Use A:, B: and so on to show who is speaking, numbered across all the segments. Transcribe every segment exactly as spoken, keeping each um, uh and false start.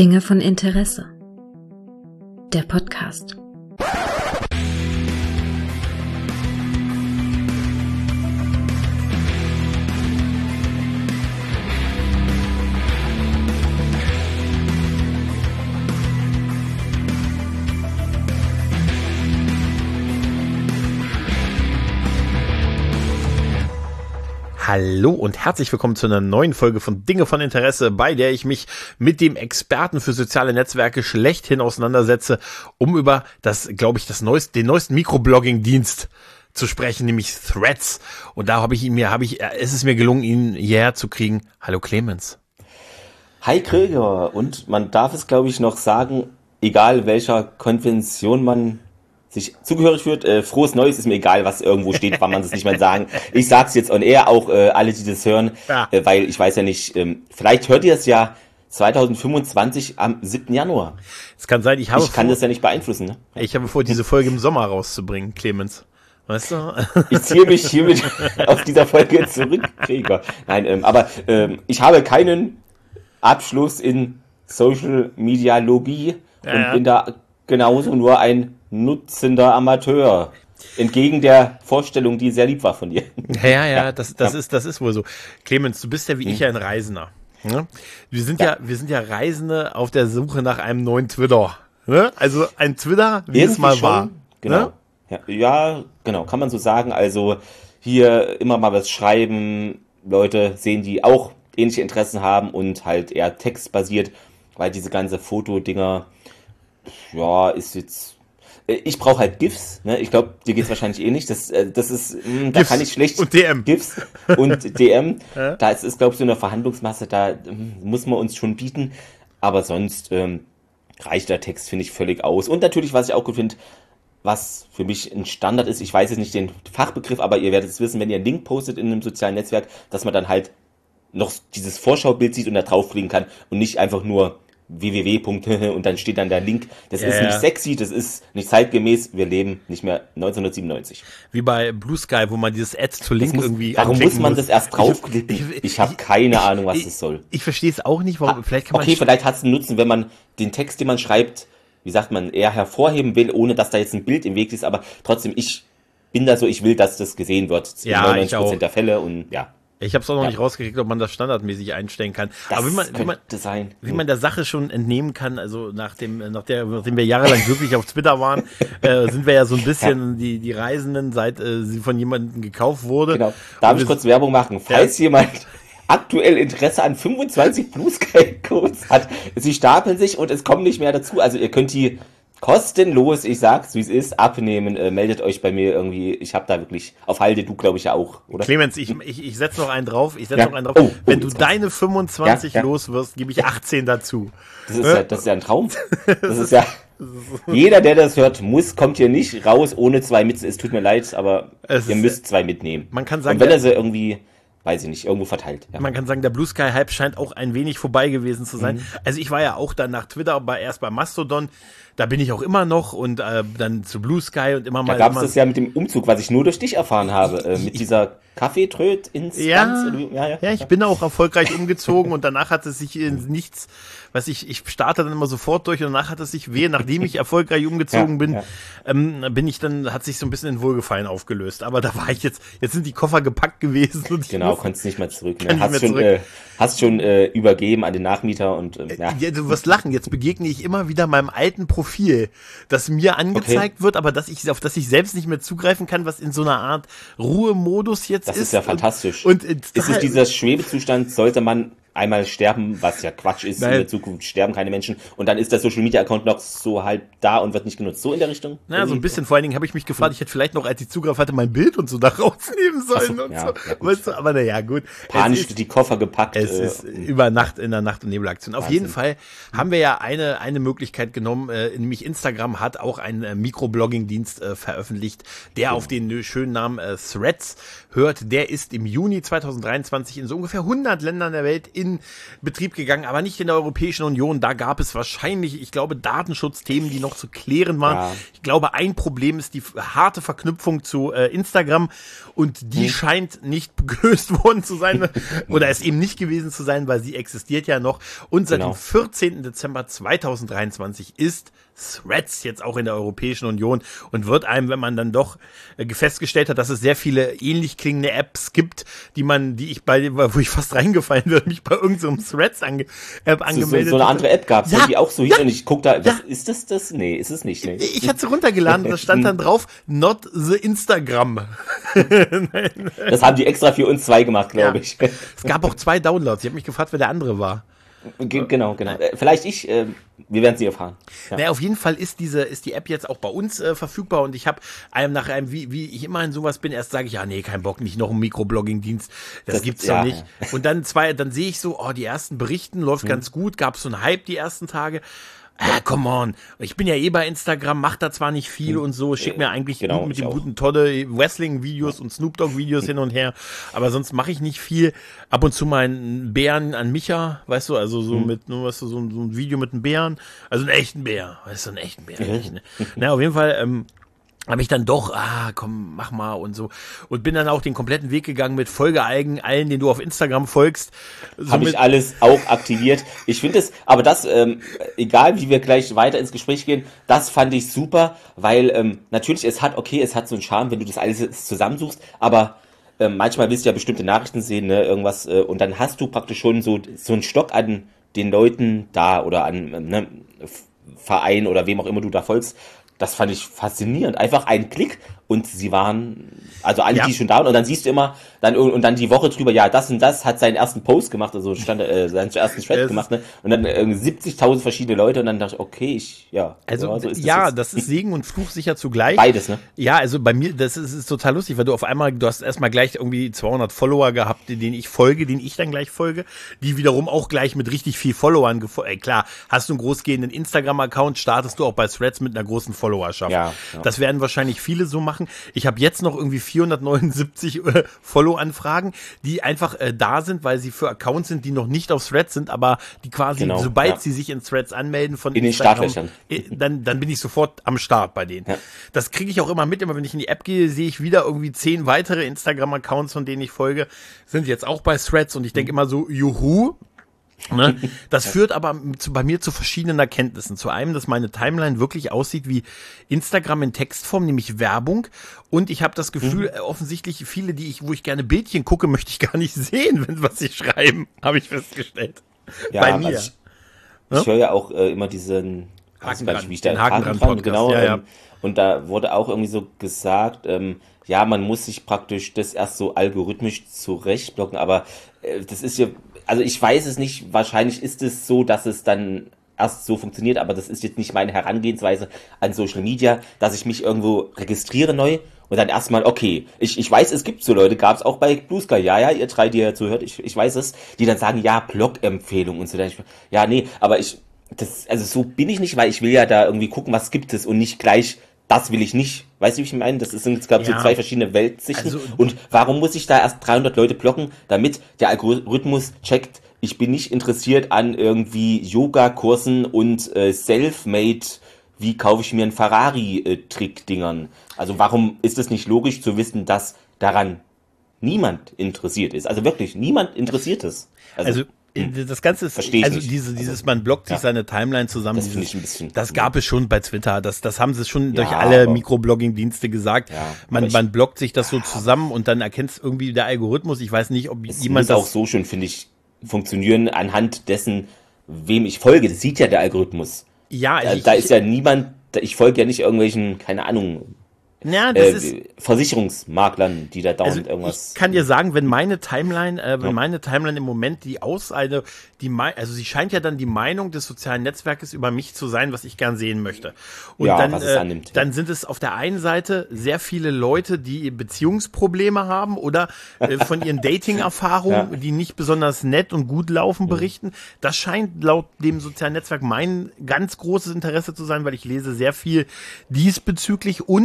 A: Dinge von Interesse. Der Podcast.
B: Hallo und herzlich willkommen zu einer neuen Folge von Dinge von Interesse, bei der ich mich mit dem Experten für soziale Netzwerke schlechthin auseinandersetze, um über das, glaube ich, das neueste, den neuesten Mikroblogging-Dienst zu sprechen, nämlich Threads. Und da habe ich ihn mir, habe ich, es ist mir gelungen, ihn hierher zu kriegen. Hallo Clemens.
C: Hi Kröger. Und man darf es, glaube ich, noch sagen, egal welcher Konvention man sich zugehörig fühlt, äh, frohes Neues, ist mir egal, was irgendwo steht, wann man es nicht mehr sagen. Ich sag's jetzt on air, auch äh, alle, die das hören, ja. äh, weil ich weiß ja nicht, ähm, vielleicht hört ihr es ja zwanzig fünfundzwanzig am siebten Januar.
B: Es kann sein, ich habe
C: Ich kann
B: vor,
C: das ja nicht beeinflussen. Ne?
B: Ich habe vor, diese Folge im Sommer rauszubringen, Clemens. Weißt du?
C: Ich ziehe mich hiermit auf dieser Folge zurück, Krieger. Nein, ähm, aber ähm, ich habe keinen Abschluss in Social Media Logie
B: ja,
C: und
B: ja.
C: bin da genauso nur ein nutzender Amateur. Entgegen der Vorstellung, die sehr lieb war von dir.
B: Ja, ja, ja, das, das, ja. Ist, das ist wohl so. Clemens, du bist ja wie hm. ich ja ein Reisender. Ne? Wir sind ja. ja, wir sind ja Reisende auf der Suche nach einem neuen Twitter. Ne? Also ein Twitter, wie
C: Irgendwie
B: es mal
C: schon,
B: war.
C: Genau.
B: Ne?
C: Ja, ja, genau, kann man so sagen. Also hier immer mal was schreiben, Leute sehen, die auch ähnliche Interessen haben und halt eher textbasiert, weil diese ganze Fotodinger, ja, ist jetzt. Ich brauche halt GIFs, ne? Ich glaube, dir geht's wahrscheinlich eh nicht. Das, das ist, mh, da kann ich schlecht.
B: Und D M.
C: GIFs und D M. Ja? Da ist, ist glaube ich, so eine Verhandlungsmasse, da ähm, muss man uns schon bieten. Aber sonst ähm, reicht der Text, finde ich, völlig aus. Und natürlich, was ich auch gut finde, was für mich ein Standard ist, ich weiß jetzt nicht den Fachbegriff, aber ihr werdet es wissen, wenn ihr einen Link postet in einem sozialen Netzwerk, dass man dann halt noch dieses Vorschaubild sieht und da draufklicken kann und nicht einfach nur www. und dann steht dann der Link. Das ja, ist nicht sexy, das ist nicht zeitgemäß. Wir leben nicht mehr neunzehnhundertsiebenundneunzig.
B: Wie bei Blue Sky, wo man dieses Add to Link
C: muss,
B: irgendwie
C: Warum muss man
B: muss.
C: das erst draufklicken? Ich, ich, ich habe keine Ahnung, was
B: ich,
C: das soll.
B: Ich, ich verstehe es auch nicht, warum.
C: Ah,
B: vielleicht kann man
C: okay, vielleicht hat es einen Nutzen, wenn man den Text, den man schreibt, wie sagt man, eher hervorheben will, ohne dass da jetzt ein Bild im Weg ist. Aber trotzdem, ich bin da so, ich will, dass das gesehen wird.
B: Ja,
C: neunundneunzig Prozent der Fälle und ja.
B: Ich habe es auch noch
C: ja.
B: nicht rausgekriegt, ob man das standardmäßig einstellen kann.
C: Das
B: Aber wie man, wie man,
C: sein.
B: wie man der Sache schon entnehmen kann, also nach dem, nach der, nachdem wir jahrelang wirklich auf Twitter waren, äh, sind wir ja so ein bisschen ja. die, die Reisenden, seit äh, sie von jemandem gekauft wurde.
C: Genau. Darf ich kurz Werbung machen? Falls ja. jemand aktuell Interesse an fünfundzwanzig Blue Sky Codes hat, sie stapeln sich und es kommen nicht mehr dazu. Also ihr könnt die kostenlos, ich sag's, wie es ist, abnehmen. Äh, meldet euch bei mir irgendwie. Ich habe da wirklich auf Halde, du glaube ich ja auch, oder?
B: Clemens, ich, ich, ich setze noch einen drauf. Ich setze
C: ja.
B: noch einen drauf.
C: Oh,
B: Wenn
C: oh,
B: du deine fünfundzwanzig
C: ja, ja.
B: los wirst, gebe ich achtzehn dazu.
C: Das ist, ja, das ist ja ein Traum. Das ist ja. Jeder, der das hört, muss, kommt hier nicht raus ohne zwei mit. Es tut mir leid, aber es ihr müsst zwei mitnehmen.
B: Man kann sagen,
C: und wenn er sie irgendwie, weiß ich nicht, irgendwo verteilt. Ja.
B: Man kann sagen, der Blue Sky Hype scheint auch ein wenig vorbei gewesen zu sein. Mhm. Also ich war ja auch dann nach Twitter, aber erst bei Mastodon. Da bin ich auch immer noch und äh, dann zu Blue Sky und immer mal.
C: Da gab es das ja mit dem Umzug, was ich nur durch dich erfahren habe, äh, mit dieser Kaffeetröd-Instanz.
B: Ja, ja, ja, ja, ich bin auch erfolgreich umgezogen und danach hat es sich in nichts, was ich, ich starte dann immer sofort durch und danach hat es sich weh, nachdem ich erfolgreich umgezogen ja, bin, ja. Ähm, bin ich dann, hat sich so ein bisschen in Wohlgefallen aufgelöst. Aber da war ich jetzt, jetzt sind die Koffer gepackt gewesen. Und
C: genau, konntest nicht mehr zurück. Ne? Hast, mehr schon, zurück. Äh, hast schon äh, übergeben an den Nachmieter und äh, ja.
B: ja. Du wirst lachen, jetzt begegne ich immer wieder meinem alten Profil, das mir angezeigt okay. wird, aber dass ich, auf das ich selbst nicht mehr zugreifen kann, was in so einer Art Ruhemodus jetzt
C: das
B: ist.
C: Das ist ja fantastisch.
B: Und, und
C: ist es dieser Schwebezustand, sollte man einmal sterben, was ja Quatsch ist,
B: Nein.
C: in der Zukunft sterben keine Menschen und dann ist der Social Media Account noch so halb da und wird nicht genutzt. So in der Richtung?
B: Naja, so ein bisschen. Vor allen Dingen habe ich mich gefragt, ich hätte vielleicht noch, als ich Zugriff hatte, mein Bild und so da rausnehmen sollen so, und ja, so. Ja, weißt du, aber naja, gut.
C: Panisch ist, die Koffer gepackt.
B: Es äh, ist über Nacht in der Nacht- und Nebelaktion. Auf Wahnsinn. Jeden Fall haben wir ja eine, eine Möglichkeit genommen, äh, nämlich Instagram hat auch einen äh, Mikroblogging-Dienst äh, veröffentlicht, der genau. auf den schönen Namen äh, Threads hört. Der ist im Juni zweitausenddreiundzwanzig in so ungefähr hundert Ländern der Welt in Betrieb gegangen, aber nicht in der Europäischen Union. Da gab es wahrscheinlich, ich glaube, Datenschutzthemen, die noch zu klären waren. Ja. Ich glaube, ein Problem ist die harte Verknüpfung zu äh, Instagram und die hm. scheint nicht gelöst worden zu sein oder es eben nicht gewesen zu sein, weil sie existiert ja noch. Und seit genau. dem vierzehnten Dezember zweitausenddreiundzwanzig ist Threads jetzt auch in der Europäischen Union und wird einem, wenn man dann doch äh, festgestellt hat, dass es sehr viele ähnlich klingende Apps gibt, die man, die ich bei, wo ich fast reingefallen würde, mich bei irgendeinem so Threads ange, App angemeldet.
C: So, so, so eine andere App gab es,
B: ja,
C: die auch so
B: ja,
C: hieß und ich guck da, was
B: ja.
C: ist das das? Nee, ist es nicht. Nee.
B: Ich, ich hatte sie runtergeladen, da stand dann drauf, not the Instagram.
C: Das haben die extra für uns zwei gemacht, glaube
B: ja.
C: ich.
B: Es gab auch zwei Downloads, ich habe mich gefragt, wer der andere war.
C: Genau, genau. Vielleicht ich, äh, wir werden es nie erfahren.
B: Ja. Naja, auf jeden Fall ist diese, ist die App jetzt auch bei uns äh, verfügbar und ich habe einem nach einem, wie, wie ich immer in sowas bin, erst sage ich, ja, nee, kein Bock, nicht noch einen Mikroblogging-Dienst, das, das gibt's ja, doch nicht. Ja. Und dann zwei, dann sehe ich so, oh, die ersten Berichten läuft hm. ganz gut, gab so einen Hype die ersten Tage. Ah, come on. Ich bin ja eh bei Instagram, mach da zwar nicht viel und so, schick mir eigentlich
C: genau,
B: gut mit dem
C: auch.
B: guten tolle Wrestling-Videos ja. und Snoop Dogg-Videos hin und her, aber sonst mache ich nicht viel. Ab und zu mal einen Bären an Micha, weißt du, also so hm. mit, nur weißt du, so, so ein Video mit einem Bären, also einen echten Bär, weißt du, einen echten Bär. Nicht, ne? Na, auf jeden Fall, ähm, habe ich dann doch, ah, komm, mach mal und so. Und bin dann auch den kompletten Weg gegangen mit Folge allen, allen, denen du auf Instagram folgst.
C: Habe ich alles auch aktiviert. Ich finde es, aber das, ähm, egal wie wir gleich weiter ins Gespräch gehen, das fand ich super, weil ähm, natürlich, es hat, okay, es hat so einen Charme, wenn du das alles zusammensuchst, aber ähm, manchmal willst du ja bestimmte Nachrichten sehen, ne, irgendwas, äh, und dann hast du praktisch schon so, so einen Stock an den Leuten da oder an ähm, ne, Verein oder wem auch immer du da folgst. Das fand ich faszinierend. Einfach ein Klick und sie waren, also alle, ja. die schon da waren. Und dann siehst du immer, dann und dann die Woche drüber, ja, das und das hat seinen ersten Post gemacht, also stand äh, seinen ersten Thread gemacht, ne? Und dann äh, siebzigtausend verschiedene Leute und dann dachte ich, okay, ich, ja.
B: Also,
C: ja, so ist das
B: ja,
C: jetzt.
B: das ist Segen und Fluch sicher zugleich.
C: Beides, ne?
B: Ja, also bei mir, das ist, ist total lustig, weil du auf einmal, du hast erstmal gleich irgendwie zweihundert Follower gehabt, denen ich folge, denen ich dann gleich folge, die wiederum auch gleich mit richtig viel Followern gefolgt. Äh, klar, hast du einen großgehenden Instagram-Account, startest du auch bei Threads mit einer großen Followerschaft. Ja, ja. Das werden wahrscheinlich viele so machen. Ich habe jetzt noch irgendwie vierhundertneunundsiebzig äh, Follow-Anfragen, die einfach äh, da sind, weil sie für Accounts sind, die noch nicht auf Threads sind, aber die quasi, genau, sobald ja. sie sich in Threads anmelden von
C: in
B: Instagram,
C: den Startlöchern,
B: äh, dann, dann bin ich sofort am Start bei denen. Ja. Das kriege ich auch immer mit, immer wenn ich in die App gehe, sehe ich wieder irgendwie zehn weitere Instagram-Accounts, von denen ich folge, sind jetzt auch bei Threads und ich denke immer so, juhu. Ne? Das führt aber zu, bei mir zu verschiedenen Erkenntnissen. Zu einem, dass meine Timeline wirklich aussieht wie Instagram in Textform, nämlich Werbung. Und ich habe das Gefühl, mhm. offensichtlich viele, die ich, wo ich gerne Bildchen gucke, möchte ich gar nicht sehen, wenn was sie schreiben, habe ich festgestellt.
C: Ja, bei mir. Also ich,
B: ne?
C: ich höre ja auch äh, immer diesen
B: Haken
C: dran, wie ich
B: den
C: da,
B: Haken dran Podcast.
C: Genau.
B: Ja, ja.
C: Ähm, und da wurde auch irgendwie so gesagt, ähm, ja, man muss sich praktisch das erst so algorithmisch zurechtblocken, aber äh, das ist ja, also ich weiß es nicht, wahrscheinlich ist es so, dass es dann erst so funktioniert, aber das ist jetzt nicht meine Herangehensweise an Social Media, dass ich mich irgendwo registriere neu und dann erstmal, okay, ich, ich weiß, es gibt so Leute, gab es auch bei Blue Sky, ja, ja, ihr drei, die ihr zuhört, ich, ich weiß es, die dann sagen, ja, Blog-Empfehlung und so. Ja, nee, aber ich, das, also so bin ich nicht, weil ich will ja da irgendwie gucken, was gibt es und nicht gleich, das will ich nicht. Weißt du, wie ich meine? Das sind jetzt, glaube ich, ja. so zwei verschiedene Weltsichten. Also, und warum muss ich da erst dreihundert Leute blocken, damit der Algorithmus checkt, ich bin nicht interessiert an irgendwie Yoga-Kursen und äh, Self-Made, wie kaufe ich mir einen Ferrari-Trick-Dingern? Also warum ist es nicht logisch zu wissen, dass daran niemand interessiert ist? Also wirklich, niemand interessiert ist.
B: Also, also das Ganze ist,
C: Versteh ich
B: also
C: nicht.
B: diese, dieses, man blockt sich
C: ja.
B: seine Timeline zusammen.
C: Das
B: dieses,
C: finde ich ein bisschen.
B: Das gab es schon bei Twitter. Das, das haben sie schon
C: ja,
B: durch alle
C: aber,
B: Mikroblogging-Dienste gesagt.
C: Ja,
B: man,
C: ich,
B: man blockt sich das so zusammen und dann erkennt irgendwie der Algorithmus. Ich weiß nicht, ob
C: es
B: jemand
C: muss auch so schon, finde ich, funktionieren anhand dessen, wem ich folge. Das sieht ja der Algorithmus.
B: Ja, also
C: da,
B: ich,
C: da ist ja niemand, ich folge ja nicht irgendwelchen, keine Ahnung,
B: Ja, das
C: äh,
B: ist
C: Versicherungsmaklern, die da dauernd
B: also
C: irgendwas.
B: Ich kann dir sagen, wenn meine Timeline, äh, wenn
C: ja.
B: meine Timeline im Moment die Aussage, die Me- also sie scheint ja dann die Meinung des sozialen Netzwerkes über mich zu sein, was ich gern sehen möchte. Und
C: ja,
B: dann,
C: was es
B: äh,
C: annimmt,
B: dann
C: ja.
B: sind es auf der einen Seite sehr viele Leute, die Beziehungsprobleme haben oder äh, von ihren Dating-Erfahrungen, ja. die nicht besonders nett und gut laufen, berichten. Mhm. Das scheint laut dem sozialen Netzwerk mein ganz großes Interesse zu sein, weil ich lese sehr viel diesbezüglich und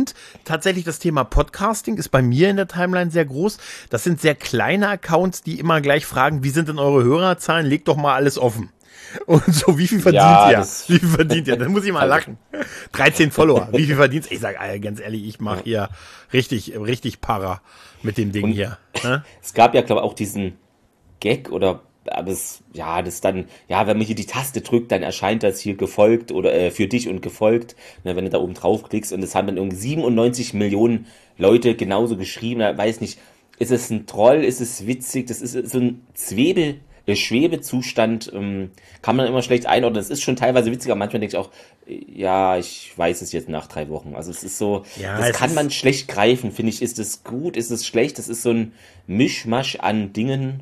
B: tatsächlich das Thema Podcasting ist bei mir in der Timeline sehr groß. Das sind sehr kleine Accounts, die immer gleich fragen, wie sind denn eure Hörerzahlen? Legt doch mal alles offen. Und so, wie viel verdient
C: Ja,
B: ihr?
C: das-
B: Wie viel verdient ihr? Dann muss ich mal lachen. dreizehn Follower. Wie viel verdient ihr? Ich sag, Alter, ganz ehrlich, ich mache hier richtig, richtig Para mit dem Ding
C: Und-
B: hier. Ne?
C: Es gab ja, glaube ich, auch diesen Gag oder, aber es, ja, das dann, ja, wenn man hier die Taste drückt, dann erscheint das hier gefolgt oder äh, für dich und gefolgt, ne, wenn du da oben draufklickst und es haben dann irgendwie siebenundneunzig Millionen Leute genauso geschrieben, da weiß nicht, ist es ein Troll, ist es witzig, das ist so ein Zwebel, der Schwebezustand, ähm, kann man immer schlecht einordnen, es ist schon teilweise witzig, aber manchmal denke ich auch, äh, ja, ich weiß es jetzt nach drei Wochen, also es ist so,
B: Ja,
C: das
B: es
C: kann
B: ist-
C: man schlecht greifen, finde ich, ist es gut, ist es schlecht, das ist so ein Mischmasch an Dingen.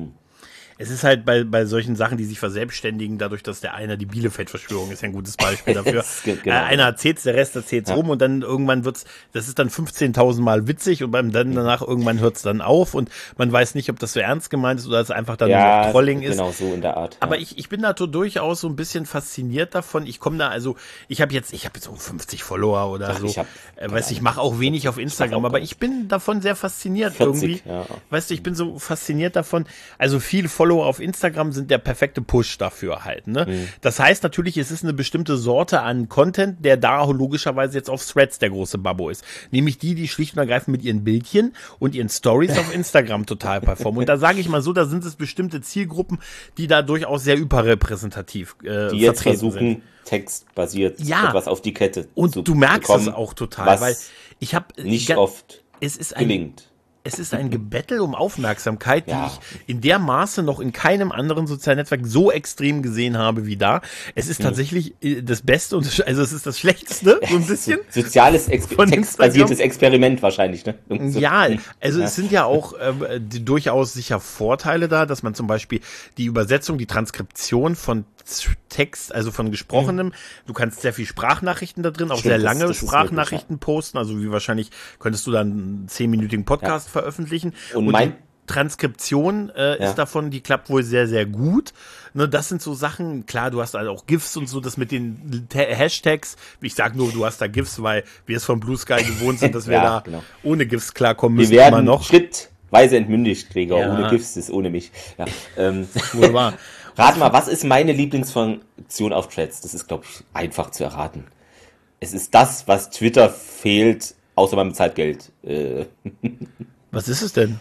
B: Es ist halt bei, bei solchen Sachen, die sich verselbstständigen, dadurch, dass der eine, die Bielefeld-Verschwörung ist ja ein gutes Beispiel dafür.
C: Es gibt- genau.
B: äh, einer erzählt's, der Rest erzählt's
C: Ja.
B: rum und dann irgendwann wird's, das ist dann fünfzehntausend Mal witzig und beim dann danach irgendwann hört's dann auf und man weiß nicht, ob das so ernst gemeint ist oder es einfach dann nur noch Trolling ist.
C: genau so in der Art.
B: Aber
C: ja.
B: ich, ich bin da so durchaus so ein bisschen fasziniert davon. Ich komme da, also ich habe jetzt, ich habe jetzt so fünfzig Follower oder
C: Ach,
B: so.
C: ich hab
B: äh, weißt du, ich mache auch wenig auf Instagram,
C: auch
B: aber
C: gar
B: ich bin davon sehr fasziniert
C: vierzig,
B: irgendwie.
C: ja.
B: Weißt du, ich bin so fasziniert davon. Also viele Follower auf Instagram sind der perfekte Push dafür halt. Ne?
C: Mhm.
B: Das heißt natürlich, es ist eine bestimmte Sorte an Content, der da logischerweise jetzt auf Threads der große Babbo ist. Nämlich die, die schlicht und ergreifend mit ihren Bildchen und ihren Stories auf Instagram total performen. Und da sage ich mal so, da sind es bestimmte Zielgruppen, die da durchaus sehr überrepräsentativ äh,
C: Die jetzt
B: vertreten
C: versuchen,
B: sind.
C: textbasiert
B: Ja.
C: etwas auf die Kette
B: Und
C: zu
B: du merkst
C: bekommen,
B: es auch total,
C: was
B: weil ich habe
C: nicht oft
B: es ist ein
C: gelingt.
B: Es ist ein Gebettel um Aufmerksamkeit, die
C: Ja.
B: ich in der Maße noch in keinem anderen sozialen Netzwerk so extrem gesehen habe wie da. Es ist tatsächlich äh, das Beste und also es ist das Schlechteste, so ein bisschen.
C: So, soziales Ex
B: Von
C: textbasiertes
B: Instagram.
C: Experiment wahrscheinlich, ne? Irgend so.
B: Ja, also
C: Ja.
B: es sind ja auch ähm, die, durchaus sicher Vorteile da, dass man zum Beispiel die Übersetzung, die Transkription von Text, also von gesprochenem, du kannst sehr viel Sprachnachrichten da drin, auch
C: Stimmt,
B: sehr
C: das-
B: lange
C: das ist möglich,
B: Sprachnachrichten posten, also wie wahrscheinlich könntest du dann einen zehnminütigen Podcast veröffentlichen.
C: Und mein-
B: die Transkription äh,
C: Ja.
B: ist davon, die klappt wohl sehr, sehr gut. Ne, das sind so Sachen, klar, du hast halt auch GIFs und so, das mit den Ta- Hashtags. Ich sag nur, du hast da GIFs, weil wir es von Blue Sky gewohnt sind, dass wir
C: Ja,
B: da
C: genau.
B: ohne GIFs klarkommen
C: Wir
B: müssen, immer
C: werden
B: noch.
C: schrittweise entmündigt, Gregor.
B: Ja.
C: Ohne Gifts ist ohne mich. Ja, ähm,
B: Wunderbar.
C: rat mal, was ist meine Lieblingsfunktion auf Threads? Das ist, glaube ich, einfach zu erraten. Es ist das, was Twitter fehlt, außer man bezahlt Geld. Äh,
B: Was ist es denn?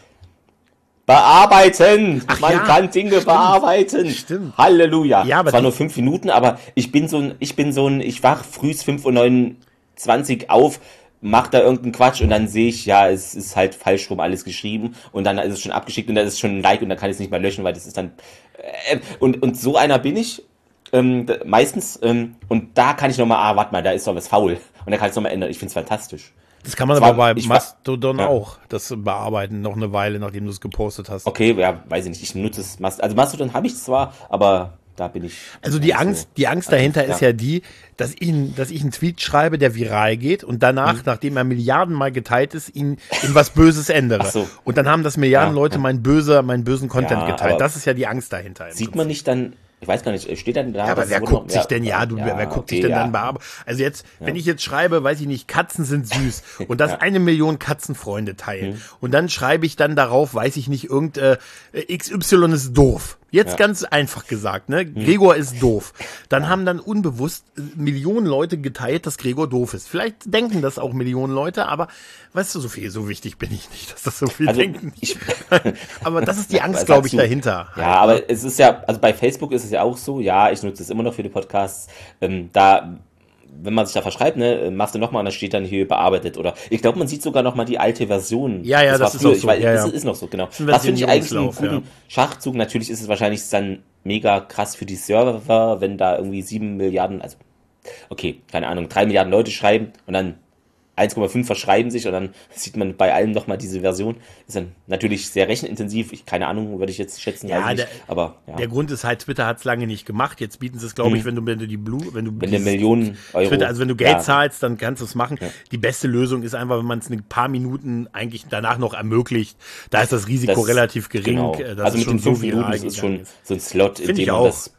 C: bearbeiten!
B: Ach
C: Man
B: ja,
C: kann Dinge
B: stimmt.
C: bearbeiten!
B: Stimmt.
C: Halleluja!
B: Ja, aber
C: Zwar
B: die-
C: nur fünf Minuten, aber ich bin so ein, ich bin so ein, ich wach frühs fünf Uhr neunundzwanzig auf, mach da irgendeinen Quatsch und dann sehe ich, ja, es ist halt falsch rum alles geschrieben und dann ist es schon abgeschickt und dann ist es schon ein Like und dann kann ich es nicht mehr löschen, weil das ist dann äh, und, und so einer bin ich ähm, d- meistens ähm, und da kann ich nochmal, ah, warte mal, da ist doch was faul und dann kann ich es nochmal ändern. Ich finde es fantastisch.
B: Das kann man
C: Zwar-
B: aber bei
C: ich war-
B: Mastodon
C: Ja.
B: auch, das bearbeiten, noch eine Weile, nachdem du es gepostet hast.
C: Okay, ja, weiß ich nicht, ich nutze es, Mast- also Mastodon habe ich zwar, aber da bin ich...
B: Also die
C: nicht so-
B: Angst, die Angst dahinter
C: Ja.
B: ist ja die, dass ich, dass ich einen Tweet schreibe, der viral geht und danach,
C: Mhm.
B: nachdem er Milliardenmal geteilt ist, ihn in was Böses ändere.
C: Ach so.
B: Und dann haben das Milliarden
C: Ja,
B: Leute
C: ja.
B: meinen böse, meinen bösen Content
C: Ja,
B: geteilt.
C: aber
B: Das ist ja die Angst dahinter. im
C: Sieht
B: Prinzip.
C: man nicht dann, ich weiß gar nicht, steht dann da...
B: Ja, aber
C: das
B: wer
C: wurde
B: guckt
C: noch-
B: sich denn, ja, du, wer, wer guckt
C: okay,
B: sich denn
C: ja.
B: dann bearbeiten? Also jetzt, wenn ich jetzt schreibe, weiß ich nicht, Katzen sind süß und das eine Million Katzenfreunde teilen
C: Mhm.
B: und dann schreibe ich dann darauf, weiß ich nicht, irgend äh, X Y ist doof. Jetzt
C: Ja.
B: ganz einfach gesagt, ne?
C: Mhm.
B: Gregor ist doof. Dann haben dann unbewusst äh, Millionen Leute geteilt, dass Gregor doof ist. Vielleicht denken das auch Millionen Leute, aber weißt du, so viel, so wichtig bin ich nicht, dass das so viel
C: Also,
B: denken.
C: ich,
B: Aber das ist die Angst,
C: Was
B: glaube ich,
C: sagst du?
B: dahinter.
C: Ja, aber es ist ja, also bei Facebook ist es ja auch so, ja, ich nutze es immer noch für die Podcasts, ähm, da, wenn man sich da verschreibt, ne, machst du nochmal und da steht dann hier bearbeitet oder, ich glaube, man sieht sogar nochmal die alte Version.
B: Ja, ja, das
C: war
B: ist
C: früher,
B: auch
C: ich
B: so,
C: weiß,
B: ja,
C: es
B: ja.
C: ist noch so, genau.
B: ein
C: Das finde ich eigentlich einen
B: Versionslauf,
C: guten
B: ja.
C: Schachzug, natürlich ist es wahrscheinlich dann mega krass für die Server, wenn da irgendwie sieben Milliarden, also, okay, keine Ahnung, drei Milliarden Leute schreiben und dann eins Komma fünf verschreiben sich und dann sieht man bei allem nochmal diese Version. Ist dann natürlich sehr rechenintensiv. Ich, keine Ahnung, würde ich jetzt schätzen.
B: Ja,
C: weiß ich
B: der-
C: nicht. Aber ja.
B: Der Grund ist halt, Twitter hat es lange nicht gemacht. Jetzt bieten sie es, glaube ich, wenn du, wenn du die Blue, wenn du
C: Wenn du
B: dieses
C: Millionen Euro.
B: Twitter, also wenn du Geld
C: ja,
B: zahlst, dann kannst du es machen.
C: Ja.
B: Die beste Lösung ist einfach, wenn man es ein paar Minuten eigentlich danach noch ermöglicht. Da ist das Risiko
C: das-
B: relativ gering.
C: Genau.
B: äh, dass
C: Also
B: es
C: mit den fünf
B: viral
C: Minuten, das ist
B: gegangen
C: schon so ein Slot, in
B: Finde ich
C: dem man
B: auch.
C: das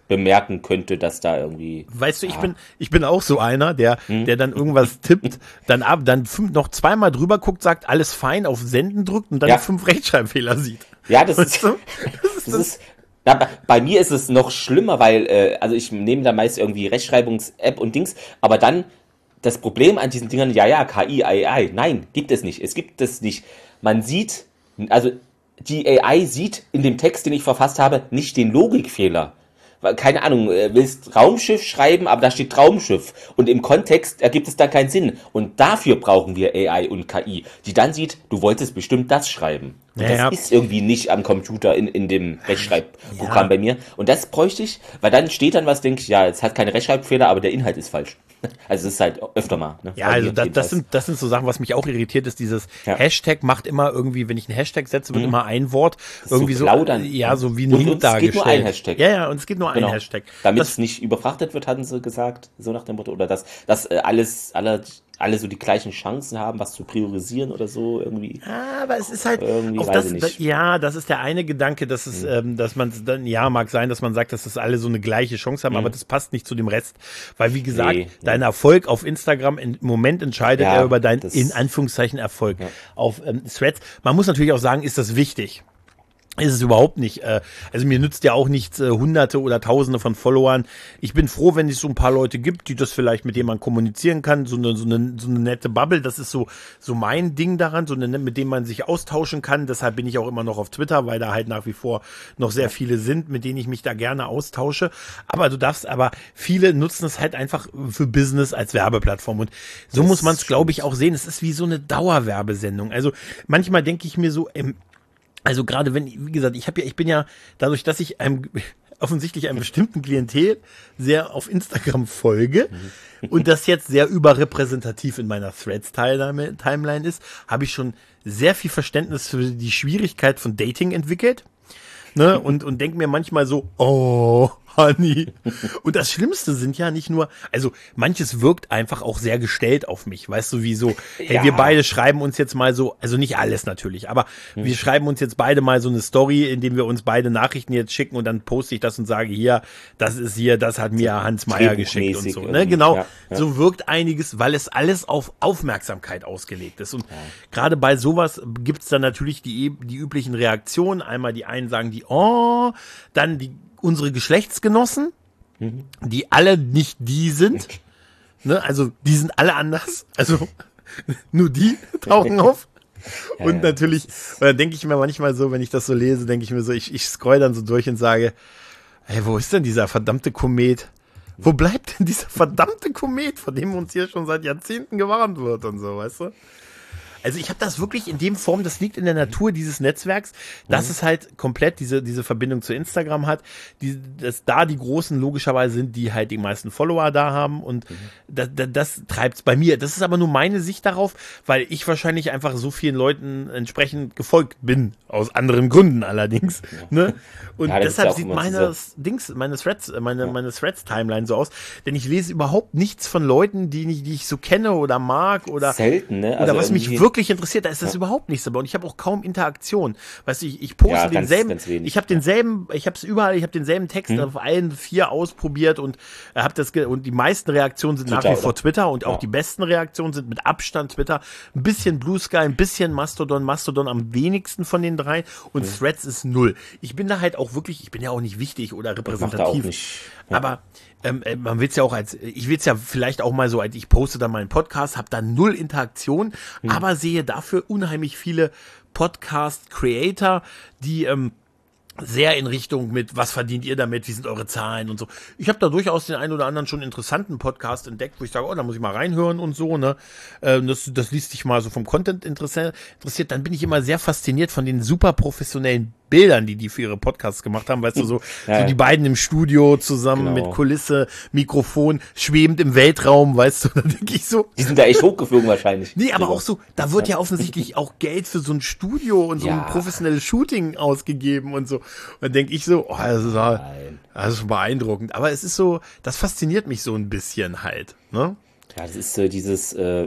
C: bemerken könnte, dass da irgendwie...
B: Weißt du, ich
C: ja.
B: bin ich bin auch so einer, der
C: Hm?
B: der dann irgendwas tippt, dann ab, dann fünf, noch zweimal drüber guckt, sagt, alles fein, auf Senden drückt und dann
C: Ja.
B: fünf Rechtschreibfehler sieht.
C: Ja, das
B: Weißt
C: ist...
B: du?
C: Das ist na, bei, bei mir ist es noch schlimmer, weil, äh, also ich nehme da meist irgendwie Rechtschreibungs-App und Dings, aber dann das Problem an diesen Dingern, ja, ja, K I, A I, nein, gibt es nicht. Es gibt es nicht. Man sieht, also die A I sieht in dem Text, den ich verfasst habe, nicht den Logikfehler. Weil, keine Ahnung, äh, willst Raumschiff schreiben, aber da steht Traumschiff. Und im Kontext ergibt es dann keinen Sinn. Und dafür brauchen wir A I und K I, die dann sieht, du wolltest bestimmt das schreiben. Und
B: Ja, ja.
C: das ist irgendwie nicht am Computer in, in dem Rechtschreibprogramm
B: Ja.
C: bei mir. Und das bräuchte ich, weil dann steht dann was, denke ich, ja, es hat keine Rechtschreibfehler, aber der Inhalt ist falsch. Also es ist halt öfter mal. Ne?
B: Ja,
C: Bei
B: also
C: mir
B: das, das,
C: jedenfalls.
B: sind, das sind so Sachen, was mich auch irritiert, ist dieses
C: Ja.
B: Hashtag macht immer irgendwie, wenn ich einen Hashtag setze, wird immer ein Wort irgendwie
C: so
B: so,
C: plaudern.
B: ja, so wie ein
C: Und-
B: Link
C: und es
B: dargestellt.
C: geht nur ein Hashtag.
B: Ja, ja, und es geht nur
C: Genau.
B: ein Hashtag.
C: Damit
B: Das,
C: es nicht überfrachtet wird, hatten sie gesagt, so nach dem Motto, oder dass, dass äh, alles, alle, alle so die gleichen Chancen haben, was zu priorisieren oder so irgendwie.
B: ja, aber es ist halt,
C: Irgendwie
B: auch
C: weiß
B: das,
C: ich nicht.
B: das, ja, das ist der eine Gedanke, dass es, ähm, dass man dann, ja, mag sein, dass man sagt, dass das alle so eine gleiche Chance haben, aber das passt nicht zu dem Rest. Weil, wie gesagt,
C: Nee,
B: dein Erfolg auf Instagram im Moment entscheidet
C: Ja,
B: er über deinen,
C: das-
B: in Anführungszeichen, Erfolg auf ähm, Threads. Man muss natürlich auch sagen, ist das wichtig? Ist es überhaupt nicht. Äh, also mir nützt ja auch nichts äh, Hunderte oder Tausende von Followern. Ich bin froh, wenn es so ein paar Leute gibt, die das vielleicht, mit denen man kommunizieren kann, so eine so eine so eine nette Bubble. Das ist so so mein Ding daran, so eine, mit dem man sich austauschen kann. Deshalb bin ich auch immer noch auf Twitter, weil da halt nach wie vor noch sehr viele sind, mit denen ich mich da gerne austausche. Aber du darfst, aber viele nutzen es halt einfach für Business als Werbeplattform und so
C: Das
B: muss man es,
C: stimmt.
B: glaube ich, auch sehen. Es ist wie so eine Dauerwerbesendung. Also manchmal denke ich mir so, im also gerade wenn, wie gesagt, ich habe ja, ich bin ja dadurch, dass ich einem offensichtlich einem bestimmten Klientel sehr auf Instagram folge und das jetzt sehr überrepräsentativ in meiner Threads-Timeline ist, habe ich schon sehr viel Verständnis für die Schwierigkeit von Dating entwickelt. Ne, und, und denk mir manchmal so, oh, Honey. Und das Schlimmste sind ja nicht nur, also manches wirkt einfach auch sehr gestellt auf mich, weißt du, wie so, hey,
C: Ja.
B: wir beide schreiben uns jetzt mal so, also nicht alles natürlich, aber
C: Hm.
B: wir schreiben uns jetzt beide mal so eine Story, in dem wir uns beide Nachrichten jetzt schicken und dann poste ich das und sage, hier, das ist hier, das hat mir Hans Meyer geschickt und so. Ne?
C: irgendwie,
B: Genau,
C: ja, ja.
B: so wirkt einiges, weil es alles auf Aufmerksamkeit ausgelegt ist. Und gerade bei sowas gibt's dann natürlich die, die üblichen Reaktionen. Einmal die einen sagen die, oh, dann die unsere Geschlechtsgenossen,
C: Mhm.
B: die alle nicht die sind. Ne? Also die sind alle anders. Also nur die tauchen auf.
C: Ja,
B: Und
C: ja,
B: natürlich, und dann denke ich mir manchmal so, wenn ich das so lese, denke ich mir so, ich, ich scroll dann so durch und sage, hey, wo ist denn dieser verdammte Komet? Wo bleibt denn dieser verdammte Komet, vor dem uns hier schon seit Jahrzehnten gewarnt wird und so, weißt du? Also ich habe das wirklich in dem Form, das liegt in der Natur dieses Netzwerks, dass es halt komplett diese diese Verbindung zu Instagram hat, die, dass da die Großen logischerweise sind, die halt die meisten Follower da haben und das, das, das treibt's bei mir. Das ist aber nur meine Sicht darauf, weil ich wahrscheinlich einfach so vielen Leuten entsprechend gefolgt bin, aus anderen Gründen allerdings. Ne? Und
C: Ja, das ist
B: deshalb
C: ja auch
B: sieht
C: immer
B: meine
C: diese-
B: Dings, meine Threads, meine, meine Threads-Timeline so aus, denn ich lese überhaupt nichts von Leuten, die, nicht, die ich so kenne oder mag oder
C: Selten, ne?
B: oder was mich
C: irgendwie-
B: wirklich interessiert, da ist das überhaupt nichts dabei und ich habe auch kaum Interaktion. Weißt du, ich, ich poste
C: Ja, ganz-
B: denselben,
C: ganz wenig,
B: ich habe denselben, ich habe es überall, ich habe denselben Text
C: Hm.
B: auf allen vier ausprobiert und äh, habe das ge und die meisten Reaktionen sind nach
C: Twitter,
B: wie vor
C: oder?
B: Twitter und auch
C: Ja.
B: die besten Reaktionen sind mit Abstand Twitter, ein bisschen Blue Sky, ein bisschen Mastodon, Mastodon am wenigsten von den drei und
C: Hm.
B: Threads ist null. Ich bin da halt auch wirklich, ich bin ja auch nicht wichtig oder
C: Macht er auch
B: repräsentativ.
C: nicht. Ja.
B: Aber ähm, äh, man will es ja auch als, ich will es ja vielleicht auch mal so, als ich poste dann meinen Podcast, habe da null Interaktion,
C: Hm.
B: aber sehe dafür unheimlich viele Podcast-Creator, die ähm, sehr in Richtung mit, was verdient ihr damit, wie sind eure Zahlen und so. Ich habe da durchaus den einen oder anderen schon interessanten Podcast entdeckt, wo ich sage, oh, da muss ich mal reinhören und so, ne. Ähm, das, das liest sich mal so vom Content interesse- interessiert. Dann bin ich immer sehr fasziniert von den super professionellen Bildern, die die für ihre Podcasts gemacht haben, weißt du, so,
C: Ja,
B: so
C: ja.
B: die beiden im Studio zusammen
C: Genau.
B: mit Kulisse, Mikrofon, schwebend im Weltraum, weißt du, da denke ich so,
C: Die sind da echt hochgeflogen wahrscheinlich.
B: nee, aber
C: Sogar.
B: auch so, da wird ja offensichtlich auch Geld für so ein Studio und so
C: Ja.
B: ein professionelles Shooting ausgegeben und so. Und dann denke ich so, oh, das ist, ja-
C: Nein.
B: das ist schon beeindruckend. Aber es ist so, das fasziniert mich so ein bisschen halt, ne?
C: Ja, das ist äh, dieses, äh,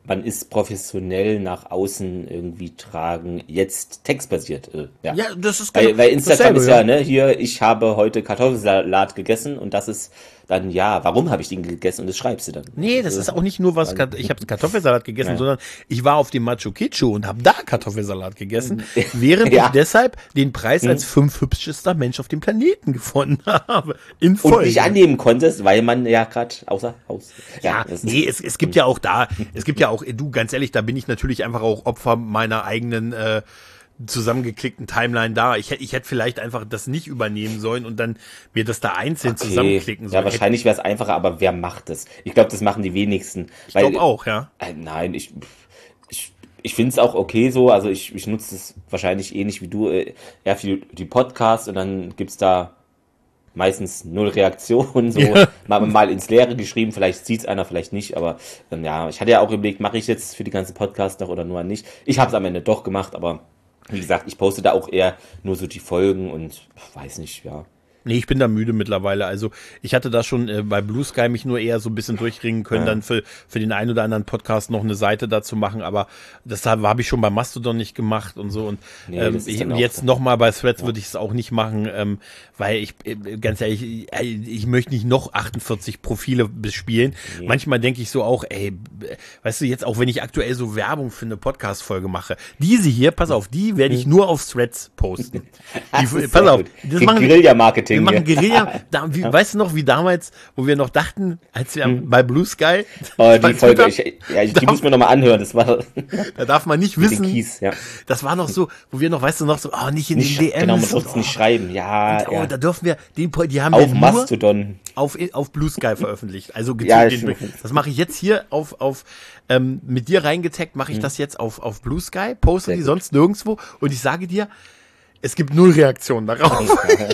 C: man ist professionell nach außen irgendwie tragen, jetzt textbasiert. Äh, ja.
B: ja, das ist genau
C: Weil, weil Instagram
B: dasselbe,
C: ist ja, ne, hier, ich habe heute Kartoffelsalat gegessen und das ist dann, ja, warum habe ich den gegessen und das schreibst du dann.
B: Nee, das ist auch nicht nur was, Kat- ich habe Kartoffelsalat gegessen,
C: Ja.
B: sondern ich war auf dem Machu Picchu und habe da Kartoffelsalat gegessen, während
C: Ja.
B: ich deshalb den Preis als fünf hübschester Mensch auf dem Planeten gefunden habe. In Folge.
C: Und nicht annehmen konntest, weil man ja gerade außer Haus.
B: Ja,
C: das ist-
B: nee, es, es gibt ja auch da, es gibt ja auch, du, ganz ehrlich, da bin ich natürlich einfach auch Opfer meiner eigenen äh, zusammengeklickten Timeline da. Ich, hätt- ich hätte vielleicht einfach das nicht übernehmen sollen und dann mir das da einzeln
C: Okay.
B: zusammenklicken sollen.
C: Ja, wahrscheinlich wäre es einfacher, aber wer macht das? Ich glaube, das machen die wenigsten.
B: Ich glaube auch, ja.
C: Äh, nein, ich, ich, ich finde es auch okay so. Also ich, ich nutze es wahrscheinlich ähnlich wie du, äh, eher für die, die Podcasts und dann gibt's da meistens null Reaktionen, so
B: Ja.
C: mal, mal ins Leere geschrieben, vielleicht sieht's einer, vielleicht nicht, aber ähm, ja, ich hatte ja auch überlegt, mache ich jetzt für die ganzen Podcasts noch oder nur nicht. Ich habe es am Ende doch gemacht, aber wie gesagt, ich poste da auch eher nur so die Folgen und weiß nicht, ja.
B: Nee, ich bin da müde mittlerweile. Also ich hatte da schon äh, bei Blue Sky mich nur eher so ein bisschen durchringen können,
C: Ja.
B: dann für, für den einen oder anderen Podcast noch eine Seite dazu machen, aber das habe hab ich schon bei Mastodon nicht gemacht und so. Und
C: Nee,
B: ähm,
C: das ist
B: ich,
C: dann auch
B: jetzt
C: so.
B: nochmal bei Threads würde ich es auch nicht machen, ähm, weil ich, äh, ganz ehrlich, ich, ich möchte nicht noch achtundvierzig Profile bespielen.
C: Nee.
B: Manchmal denke ich so auch, ey, weißt du, jetzt auch wenn ich aktuell so Werbung für eine Podcast-Folge mache, diese hier, pass auf, die werde ich nur auf Threads posten.
C: Das
B: Die,
C: ist
B: pass
C: sehr
B: auf,
C: gut.
B: das
C: Die
B: machen
C: Guerilla-Marketing
B: wir machen
C: hier.
B: Guerilla. Da, wie, weißt du noch, wie damals, wo wir noch dachten, als wir bei Blue Sky,
C: Oh,
B: bei
C: die Folge,
B: Twitter,
C: ich, ja, ich, die muss man nochmal anhören. Das war
B: da darf man nicht
C: mit den
B: wissen,
C: Kies, ja.
B: das war noch so, wo wir noch, weißt du noch, so, oh, nicht in
C: Nicht,
B: den D Ms.
C: genau, man
B: und,
C: durfte es nicht schreiben. Ja,
B: und, oh,
C: ja.
B: da dürfen wir, den, Po- die haben
C: Auf
B: wir nur
C: Mastodon.
B: auf, auf Blue Sky veröffentlicht. Also
C: Ja,
B: gezielt, den,
C: stimmt.
B: das mache ich jetzt hier auf, auf ähm, mit dir reingetaggt, mache ich das jetzt auf, auf Blue Sky, poste
C: Sehr
B: die
C: gut.
B: sonst nirgendwo und ich sage dir, es gibt null Reaktionen darauf.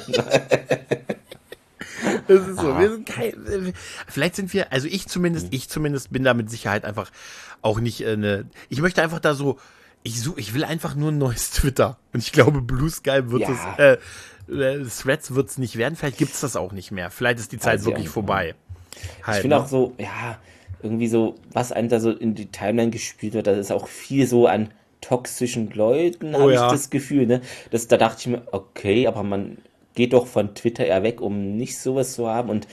B: Das ist so. Wir sind kein, äh, vielleicht sind wir, also ich zumindest, ich zumindest bin da mit Sicherheit einfach auch nicht äh, eine. Ich möchte einfach da so, ich such, ich will einfach nur ein neues Twitter. Und ich glaube, Blue Sky wird
C: Ja.
B: es, äh, äh, Threads wird es nicht werden. Vielleicht gibt es das auch nicht mehr. Vielleicht ist die Zeit
C: Weiß ich
B: wirklich
C: auch.
B: vorbei. Halt,
C: Ich finde
B: ne?
C: auch so, ja, irgendwie so, was einem da so in die Timeline gespielt wird, das ist auch viel so an toxischen Leuten,
B: Oh
C: habe
B: ja.
C: ich das Gefühl, ne? Das, da dachte ich mir, okay, aber man geht doch von Twitter eher weg, um nicht sowas zu haben und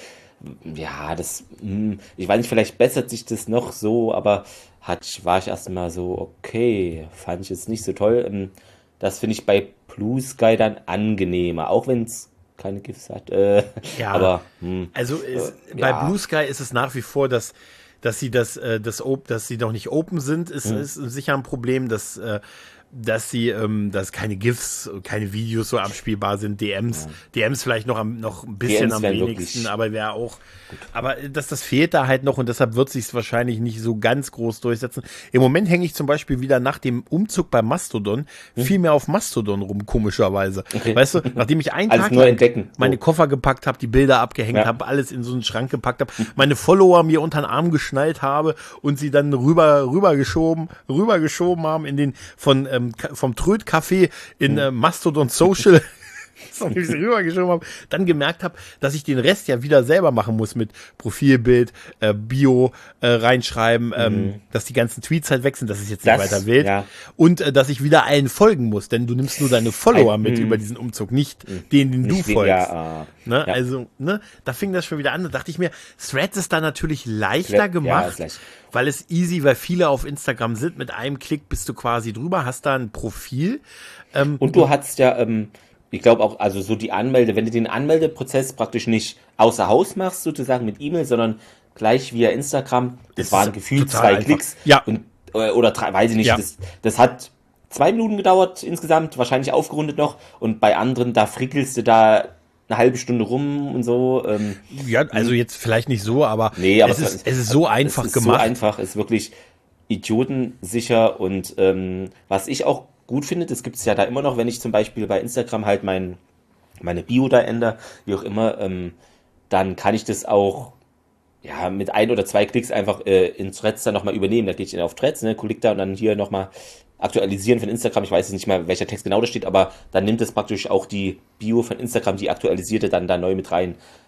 C: ja, das, hm, ich weiß nicht, vielleicht bessert sich das noch so, aber hat, war ich erstmal so, okay, fand ich jetzt nicht so toll. Ähm, Das finde ich bei Blue Sky dann angenehmer, auch wenn es keine GIFs hat. Äh,
B: Ja.
C: aber hm,
B: Also ist,
C: Äh,
B: bei
C: ja.
B: Blue Sky ist es nach wie vor, dass, dass sie das, äh, das Op dass sie noch nicht open sind, ist,
C: Mhm.
B: ist sicher ein Problem, dass, äh, dass sie, ähm, dass keine GIFs, keine Videos so abspielbar sind, D Ms, D Ms vielleicht noch am, noch ein bisschen
C: D Ms
B: am
C: wären
B: wenigsten,
C: wirklich
B: aber wäre auch, aber äh, das, das fehlt da halt noch und deshalb wird sich es wahrscheinlich nicht so ganz groß durchsetzen. Im Moment hänge ich zum Beispiel wieder nach dem Umzug bei Mastodon viel mehr auf Mastodon rum, komischerweise.
C: Hm. Okay.
B: Weißt du, nachdem ich einen
C: alles
B: Tag
C: nur
B: lang
C: entdecken.
B: meine
C: So.
B: Koffer gepackt habe, die Bilder abgehängt
C: Ja.
B: habe, alles in so einen Schrank gepackt habe, meine Follower mir unter den Arm geschnallt habe und sie dann rüber rübergeschoben, rübergeschoben haben in den von ähm, Ka- vom Tröd-Café in äh, Mastodon Social. So, wie ich sie rübergeschoben habe, dann gemerkt habe, dass ich den Rest ja wieder selber machen muss mit Profilbild, äh, Bio äh, reinschreiben, ähm, dass die ganzen Tweets halt weg sind, das ist jetzt nicht
C: Das,
B: weiter wild.
C: ja.
B: Und äh, dass ich wieder allen folgen muss, denn du nimmst nur deine Follower
C: Ein-
B: mit
C: mhm.
B: über diesen Umzug, nicht den, den du
C: Nicht den-
B: folgst.
C: ja, äh,
B: Ne?
C: ja.
B: Also, ne, da fing das schon wieder an. Da dachte ich mir, Threads ist da natürlich leichter
C: Ja,
B: gemacht,
C: ist leicht.
B: weil es easy, weil viele auf Instagram sind. Mit einem Klick bist du quasi drüber, hast da ein Profil. Ähm,
C: Und du hattest ja, ähm, ich glaube auch, also so die Anmelde, wenn du den Anmeldeprozess praktisch nicht außer Haus machst, sozusagen mit E-Mail, sondern gleich via Instagram, das
B: Das
C: waren
B: ist
C: gefühlt
B: total
C: zwei
B: einfach.
C: Klicks.
B: Ja.
C: Und, äh, oder drei, weiß ich nicht,
B: Ja.
C: das, das hat zwei Minuten gedauert insgesamt, wahrscheinlich aufgerundet noch. Und bei anderen, da frickelst du da eine halbe Stunde rum und so. Ähm,
B: ja, also jetzt vielleicht nicht so, aber,
C: Nee, aber
B: es, ist, es ist so einfach
C: es ist
B: gemacht.
C: so einfach, ist wirklich idiotensicher und ähm, was ich auch gut finde, das gibt es ja da immer noch, wenn ich zum Beispiel bei Instagram halt mein, meine Bio da ändere, wie auch immer, ähm, dann kann ich das auch ja mit ein oder zwei Klicks einfach äh, in Threads dann nochmal übernehmen. Da gehe ich dann auf Threads, ne, klick da und dann hier nochmal aktualisieren von Instagram. Ich weiß jetzt nicht mal, welcher Text genau da steht, aber dann nimmt es praktisch auch die Bio von Instagram, die aktualisierte, dann da neu mit rein.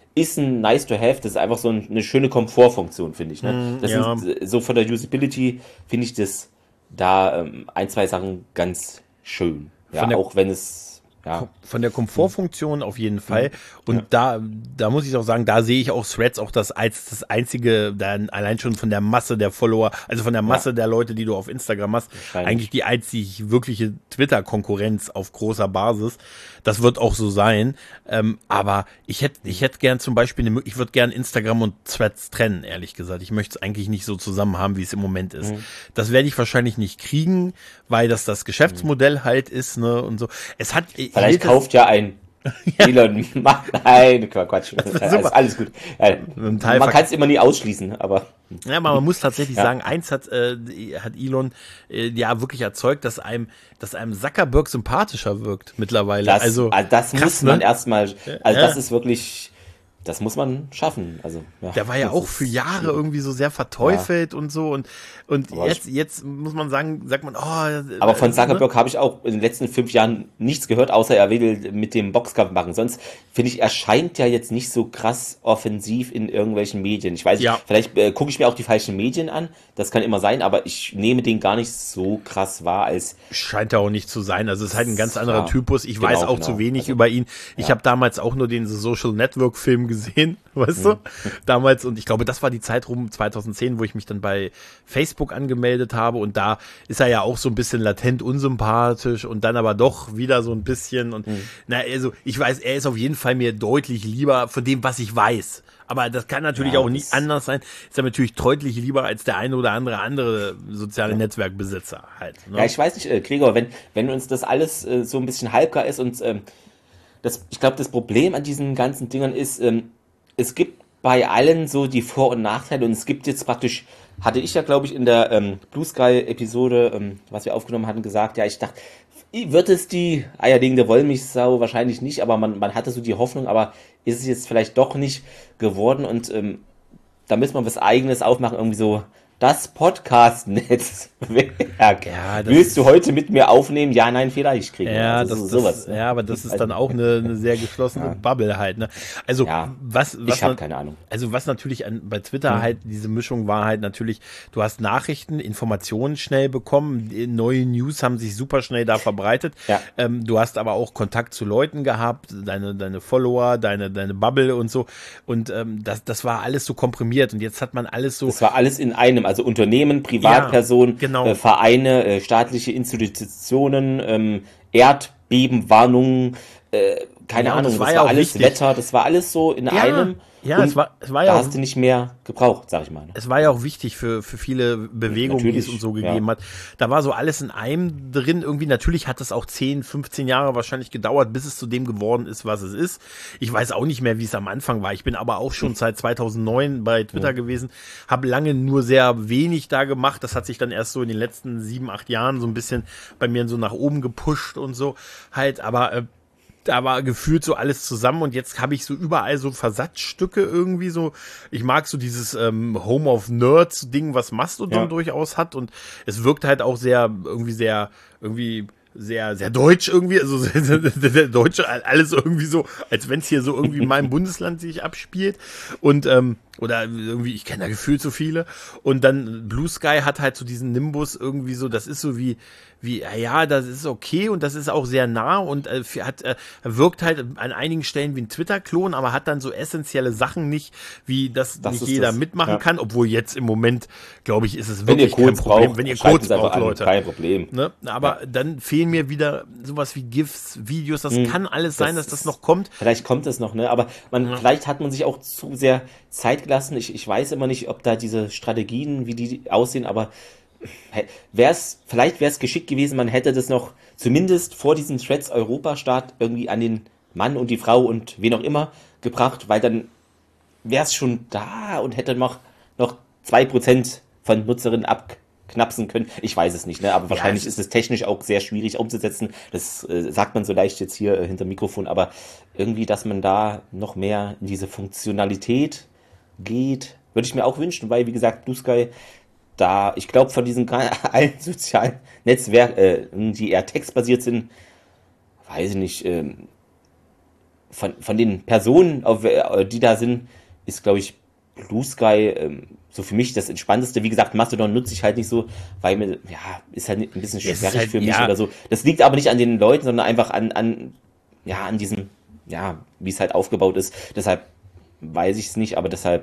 C: ist ein nice to have, das ist einfach so ein, eine schöne Komfortfunktion, finde ich. Ne?
B: Mm,
C: das
B: ja.
C: sind, so von der Usability finde ich das da ähm, ein, zwei Sachen ganz schön. Ja,
B: Von der-
C: auch wenn es ja.
B: Von der Komfortfunktion auf jeden Fall. Und
C: Ja.
B: da, da muss ich auch sagen, da sehe ich auch Threads auch das als das einzige, dann allein schon von der Masse der Follower, also von der Masse
C: Ja.
B: der Leute, die du auf Instagram hast,
C: Wahrscheinlich.
B: eigentlich die einzig wirkliche Twitter-Konkurrenz auf großer Basis. Das wird auch so sein. Ähm, aber ich hätte, ich hätte gern zum Beispiel, eine, Mö- ich würde gern Instagram und Threads trennen, ehrlich gesagt. Ich möchte es eigentlich nicht so zusammen haben, wie es im Moment ist.
C: Mhm.
B: Das werde ich wahrscheinlich nicht kriegen, weil das das Geschäftsmodell halt ist, ne, und so. Es hat,
C: Vielleicht
B: jedes-
C: kauft ja ein Elon Musk. Nein, Quatsch.
B: wär
C: Alles,
B: super.
C: alles gut. Ja,
B: einem Teil
C: man
B: verk-
C: kann es immer nie ausschließen, aber
B: Ja, aber man muss tatsächlich
C: Ja.
B: sagen, eins hat, äh, hat Elon äh, ja wirklich erzeugt, dass einem, dass einem Zuckerberg sympathischer wirkt mittlerweile.
C: das,
B: also,
C: also das
B: krass,
C: muss man
B: ne?
C: erstmal, also
B: Ja.
C: das ist wirklich, das muss man schaffen. Also, ja,
B: Der war ja
C: das
B: auch
C: ist
B: für Jahre
C: schwierig.
B: irgendwie so sehr verteufelt und so und, und
C: Aber
B: jetzt, jetzt muss man sagen, sagt man, oh.
C: Aber von
B: äh,
C: Zuckerberg habe ich auch in den letzten fünf Jahren nichts gehört, außer er will mit dem Boxkampf machen. Sonst finde ich, er scheint ja jetzt nicht so krass offensiv in irgendwelchen Medien. Ich weiß nicht,
B: Ja.
C: vielleicht äh, gucke ich mir auch die falschen Medien an. Das kann immer sein, aber ich nehme den gar nicht so krass wahr als
B: Scheint er auch nicht zu sein. Also es ist halt ein ganz anderer
C: Ja,
B: Typus. Ich
C: genau,
B: weiß auch
C: genau.
B: zu wenig
C: Also,
B: über ihn. Ich
C: ja.
B: habe damals auch nur den Social Network Film gesehen, weißt du? Damals, und ich glaube, das war die Zeit rum zweitausendzehn, wo ich mich dann bei Facebook angemeldet habe, und da ist er ja auch so ein bisschen latent unsympathisch und dann aber doch wieder so ein bisschen, und na, also ich weiß, er ist auf jeden Fall mir deutlich lieber von dem, was ich weiß. Aber das kann natürlich
C: Ja,
B: auch nicht
C: das-
B: anders sein. Ist er natürlich deutlich lieber als der eine oder andere andere soziale Netzwerkbesitzer halt. Ne?
C: Ja, ich weiß nicht, äh, Gregor, wenn, wenn uns das alles äh, so ein bisschen halbgar ist und ähm, das, ich glaube, das Problem an diesen ganzen Dingern ist, ähm, es gibt bei allen so die Vor- und Nachteile, und es gibt jetzt praktisch, hatte ich ja, glaube ich, in der ähm, Blue Sky-Episode, ähm, was wir aufgenommen hatten, gesagt, ja, ich dachte, wird es die eierlegende Wollmilchsau? Wahrscheinlich nicht, aber man, man hatte so die Hoffnung, aber ist es jetzt vielleicht doch nicht geworden, und ähm, da müssen wir was Eigenes aufmachen, irgendwie so das Podcast-Netzwerk.
B: Ja, das
C: Willst
B: ist-
C: du heute mit mir aufnehmen? Ja, nein, vielleicht kriegen wir.
B: Ja,
C: Also
B: das,
C: so-
B: das, ja, aber das ist dann auch eine, eine sehr geschlossene Bubble halt. Ne? Also
C: Ja,
B: was, was
C: ich habe
B: man-
C: keine Ahnung.
B: Also was natürlich an, bei Twitter halt diese Mischung war halt natürlich, du hast Nachrichten, Informationen schnell bekommen, neue News haben sich super schnell da verbreitet.
C: Ja.
B: Ähm, du hast aber auch Kontakt zu Leuten gehabt, deine, deine Follower, deine, deine Bubble und so. Und ähm, das, das war alles so komprimiert, und jetzt hat man alles so.
C: Das war alles in einem, also Unternehmen, Privatpersonen,
B: Ja, genau.
C: äh, Vereine, äh, staatliche Institutionen, ähm, Erdbebenwarnungen, äh, keine
B: Ja, und
C: Ahnung,
B: das
C: das
B: war
C: war,
B: ja auch
C: alles
B: wichtig.
C: Wetter, das war alles so in einem.
B: ja,
C: und
B: es war- es war ja
C: da
B: auch-
C: hast du nicht mehr gebraucht, sag ich mal.
B: Es war ja auch wichtig für, für viele Bewegungen, die es
C: Natürlich,
B: und so
C: ja.
B: gegeben hat. Da war so alles in einem drin. Irgendwie, natürlich hat es auch zehn, fünfzehn Jahre wahrscheinlich gedauert, bis es zu dem geworden ist, was es ist. Ich weiß auch nicht mehr, wie es am Anfang war. Ich bin aber auch schon seit zweitausendneun bei Twitter gewesen, habe lange nur sehr wenig da gemacht. Das hat sich dann erst so in den letzten sieben, acht Jahren so ein bisschen bei mir so nach oben gepusht und so halt. Aber äh, da war gefühlt so alles zusammen, und jetzt habe ich so überall so Versatzstücke irgendwie so. Ich mag so dieses ähm, Home of Nerds Ding, was Mastodon
C: Ja.
B: durchaus hat, und es wirkt halt auch sehr, irgendwie sehr, irgendwie sehr, sehr deutsch irgendwie, also sehr, sehr, sehr, sehr deutsch, alles irgendwie so, als wenn es hier so irgendwie in meinem Bundesland sich abspielt, und ähm, oder irgendwie, ich kenne da gefühlt so viele, und dann Blue Sky hat halt so diesen Nimbus irgendwie so, das ist so wie, wie, ja, das ist okay, und das ist auch sehr nah, und äh, hat, äh, wirkt halt an einigen Stellen wie ein Twitter-Klon, aber hat dann so essentielle Sachen nicht, wie das,
C: Das
B: nicht
C: ist
B: jeder
C: das,
B: mitmachen
C: ja.
B: kann, obwohl jetzt im Moment, glaube ich, ist es
C: Wenn ihr
B: wirklich kein
C: Codes
B: Problem,
C: braucht,
B: wenn ihr
C: schreibt
B: Codes
C: uns einfach
B: braucht,
C: an,
B: Leute.
C: kein Problem.
B: Ne? Aber dann fehlen mir wieder sowas wie GIFs, Videos, das kann alles sein, dass das
C: ist-
B: noch kommt.
C: Vielleicht kommt es noch, ne? Aber man, vielleicht hat man sich auch zu sehr Zeit gelassen. Ich, ich weiß immer nicht, ob da diese Strategien, wie die aussehen, aber wär's, vielleicht wäre es geschickt gewesen, man hätte das noch zumindest vor diesem Threads Europa-Start irgendwie an den Mann und die Frau und wen auch immer gebracht, weil dann wäre es schon da und hätte noch, noch zwei Prozent von Nutzerinnen abknapsen können. Ich weiß es nicht, ne? Aber wahrscheinlich
B: es-
C: ist es technisch auch sehr schwierig umzusetzen. Das äh, sagt man so leicht jetzt hier äh, hinter Mikrofon, aber irgendwie, dass man da noch mehr in diese Funktionalität geht, würde ich mir auch wünschen, weil, wie gesagt, Blue Sky, da, ich glaube, von diesen ga- allen sozialen Netzwerken, äh, die eher textbasiert sind, weiß ich nicht, ähm, von, von den Personen, auf, die da sind, ist, glaube ich, Blue Sky ähm, so für mich das Entspannteste. Wie gesagt, Mastodon nutze ich halt nicht so, weil mir, ja, ist halt ein bisschen schwierig halt, für mich ja. oder so. Das liegt aber nicht an den Leuten, sondern einfach an, an ja, an diesem, ja, wie es halt aufgebaut ist. Deshalb weiß ich es nicht, aber deshalb,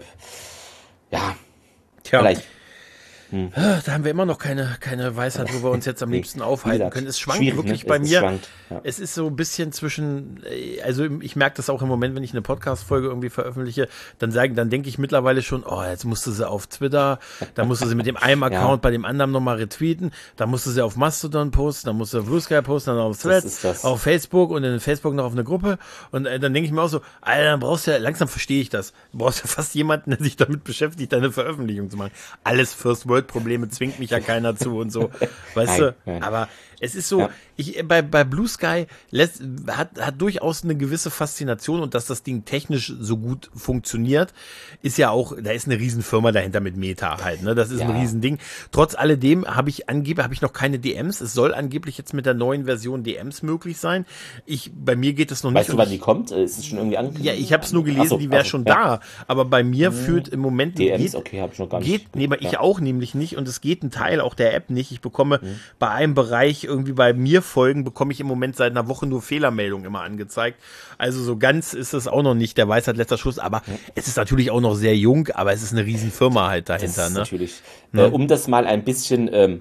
C: ja,
B: Tja. vielleicht. Hm. Da haben wir immer noch keine, keine Weisheit, wo wir uns jetzt am liebsten aufhalten gesagt, können. Es schwankt wirklich ne? bei es, mir. Es, schwankt, ja. es ist so ein bisschen zwischen, also ich merke das auch im Moment, wenn ich eine Podcast-Folge irgendwie veröffentliche, dann sagen, dann denke ich mittlerweile schon, oh, jetzt musst du sie auf Twitter, dann musst du sie mit dem einen Account ja. bei dem anderen nochmal retweeten, dann musst du sie auf Mastodon posten, dann musst du auf Blue Sky posten, dann auf Threads, auf Facebook und in Facebook noch auf eine Gruppe und äh, dann denke ich mir auch so, Alter, dann brauchst du ja, langsam verstehe ich das, du brauchst ja fast jemanden, der sich damit beschäftigt, deine Veröffentlichung zu machen. Alles First World Probleme zwingt mich ja keiner zu und so, weißt nein, du? Nein. Aber es ist so, ja. ich, bei, bei Blue Sky lässt, hat, hat durchaus eine gewisse Faszination und dass das Ding technisch so gut funktioniert, ist ja auch, da ist eine Riesenfirma dahinter mit Meta halt, ne? Das ist ja. ein Riesending. Trotz alledem habe ich angeblich, habe ich noch keine D Ms. Es soll angeblich jetzt mit der neuen Version D Ms möglich sein. Ich, bei mir geht es noch
C: weißt
B: nicht.
C: Weißt du, wann die kommt? Ist es schon irgendwie angekündigt?
B: Ja, ich habe es nur gelesen, so, die wäre schon ja. da. Aber bei mir hm. führt im Moment
C: D Ms, geht, okay, habe ich noch gar nicht.
B: Geht, nee, ich ja. auch nämlich nicht und es geht ein Teil auch der App nicht. Ich bekomme hm. bei einem Bereich irgendwie bei mir folgen, bekomme ich im Moment seit einer Woche nur Fehlermeldungen immer angezeigt. Also so ganz ist es auch noch nicht der Weisheit letzter Schluss, aber ja. es ist natürlich auch noch sehr jung, aber es ist eine Riesenfirma halt dahinter. Das ist ne?
C: natürlich. Ne? Äh, um das mal ein bisschen ähm,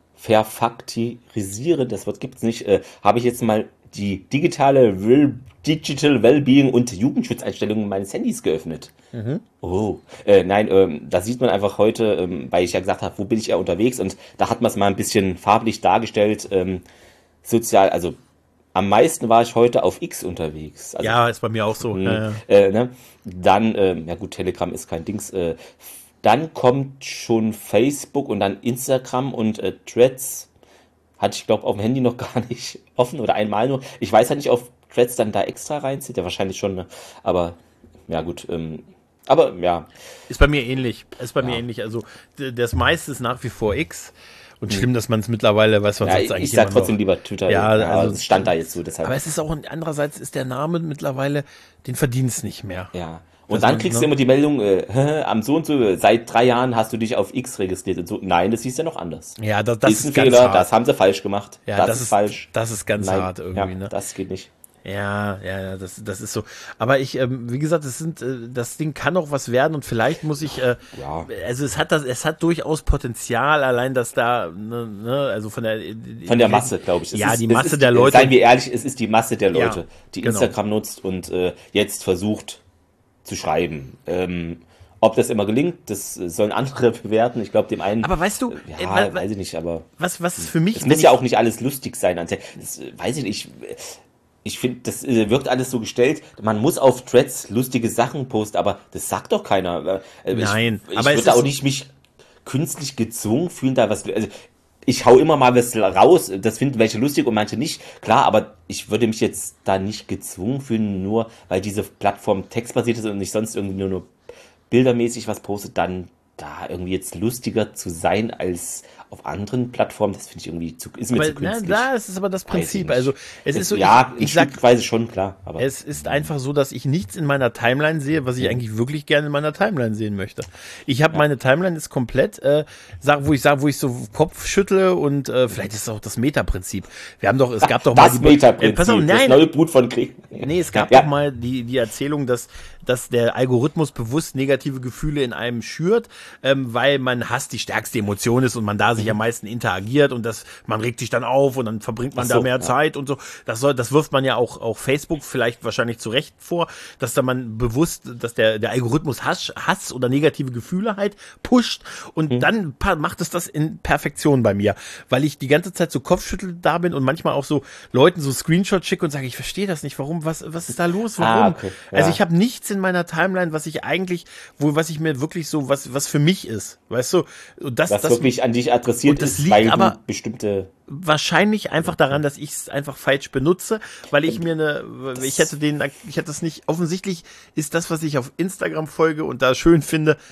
C: verfaktorisieren, das Wort gibt es nicht, äh, habe ich jetzt mal die digitale Will Digital Wellbeing und Jugendschutzeinstellungen meines Handys geöffnet. Mhm. Oh, äh, nein, ähm, da sieht man einfach heute, ähm, weil ich ja gesagt habe, wo bin ich ja unterwegs und da hat man es mal ein bisschen farblich dargestellt, ähm, sozial, also am meisten war ich heute auf X unterwegs. Also,
B: ja, ist bei mir auch so.
C: Mh,
B: ja, ja.
C: Äh, ne? Dann, äh, ja gut, Telegram ist kein Dings, äh, dann kommt schon Facebook und dann Instagram und äh, Threads hatte ich, glaube auf dem Handy noch gar nicht offen oder einmal nur. Ich weiß halt nicht, ob Threads dann da extra reinzieht, ja wahrscheinlich schon, ne? Aber ja gut, ähm, aber ja.
B: Ist bei mir ähnlich, ist bei
C: ja.
B: mir ähnlich, also d- das meiste ist nach wie vor X und schlimm, dass man es mittlerweile, weiß was
C: ja,
B: jetzt eigentlich
C: ich sag trotzdem noch. Lieber Twitter,
B: ja,
C: ja
B: also
C: es stand da jetzt so, deshalb.
B: Aber es ist auch, andererseits ist der Name mittlerweile, den verdienst nicht mehr.
C: Ja. Und dann kriegst du immer die Meldung, äh, am so und so, seit drei Jahren hast du dich auf X registriert und so. Nein, das hieß ja noch anders.
B: Ja, das, das
C: ist ein ist Fehler, hart. Das haben sie falsch gemacht.
B: Ja,
C: das,
B: das
C: ist
B: ist
C: falsch.
B: Das ist ganz
C: Nein,
B: hart irgendwie,
C: ja,
B: ne?
C: Das geht nicht.
B: Ja, ja, ja, das, das ist so. Aber ich, ähm, wie gesagt, es sind, äh, das Ding kann auch was werden und vielleicht muss ich, äh,
C: ja.
B: also es hat das, es hat durchaus Potenzial, allein dass da, ne, ne also von der,
C: von der Masse, glaube ich.
B: Es ja,
C: ist,
B: die Masse
C: ist,
B: der Leute.
C: Seien wir ehrlich, es ist die Masse der Leute,
B: ja,
C: die
B: genau.
C: Instagram nutzt und äh, jetzt versucht zu schreiben. Ähm, Ob das immer gelingt, das sollen andere bewerten. Ich glaube, dem einen.
B: Aber weißt du,
C: ja, äh, weiß ich nicht, aber.
B: Was, was ist für mich.
C: Es muss ja auch nicht alles lustig sein. Das weiß ich nicht. Ich finde, das wirkt alles so gestellt. Man muss auf Threads lustige Sachen posten, aber das sagt doch keiner.
B: Nein,
C: ich, ich
B: aber
C: würde auch nicht mich künstlich gezwungen fühlen, da was. Also ich hau immer mal was raus. Das finden welche lustig und manche nicht. Klar, aber ich würde mich jetzt da nicht gezwungen fühlen, nur weil diese Plattform textbasiert ist und ich sonst irgendwie nur, nur bildermäßig was postet, dann da irgendwie jetzt lustiger zu sein als auf anderen Plattformen, das finde ich irgendwie zu, ist mir
B: aber,
C: zu künstlich.
B: Na, das ist aber das Prinzip. Also es, es ist so,
C: ja,
B: ich, ich sag,
C: Stückweise schon klar. Aber
B: es ist einfach so, dass ich nichts in meiner Timeline sehe, was ich mhm. eigentlich wirklich gerne in meiner Timeline sehen möchte. Ich habe ja. meine Timeline ist komplett, äh, sag, wo ich sage, wo ich so Kopf schüttle und äh, vielleicht ist es auch das Meta-Prinzip. Wir haben doch, es gab doch
C: das
B: mal
C: die Meta-Prinzip, äh, pass auf, nein,
B: das
C: neue Blut von Krieg.
B: Nee, es gab
C: ja.
B: doch mal die die Erzählung, dass dass der Algorithmus bewusst negative Gefühle in einem schürt, ähm, weil man Hass die stärkste Emotion ist und man da sich am meisten interagiert und das, man regt sich dann auf und dann verbringt man so, da mehr ja. Zeit und so. Das soll, das wirft man ja auch, auch Facebook vielleicht wahrscheinlich zu Recht vor, dass da man bewusst, dass der, der Algorithmus Hass, Hass oder negative Gefühle halt pusht und mhm. dann macht es das in Perfektion bei mir, weil ich die ganze Zeit so Kopfschüttel da bin und manchmal auch so Leuten so Screenshots schicke und sage, ich verstehe das nicht, warum, was, was ist da los, warum?
C: Ah, okay. ja.
B: Also ich habe nichts in meiner Timeline, was ich eigentlich, wo, was ich mir wirklich so, was, was für mich ist, weißt du? Und das,
C: was
B: das
C: wirklich an dich adressiert
B: das
C: ist,
B: liegt
C: weil
B: aber
C: du bestimmte
B: wahrscheinlich einfach daran, dass ich es einfach falsch benutze, weil ich mir eine, ich hätte den, ich hätte es nicht, offensichtlich ist das, was ich auf Instagram folge und da schön finde,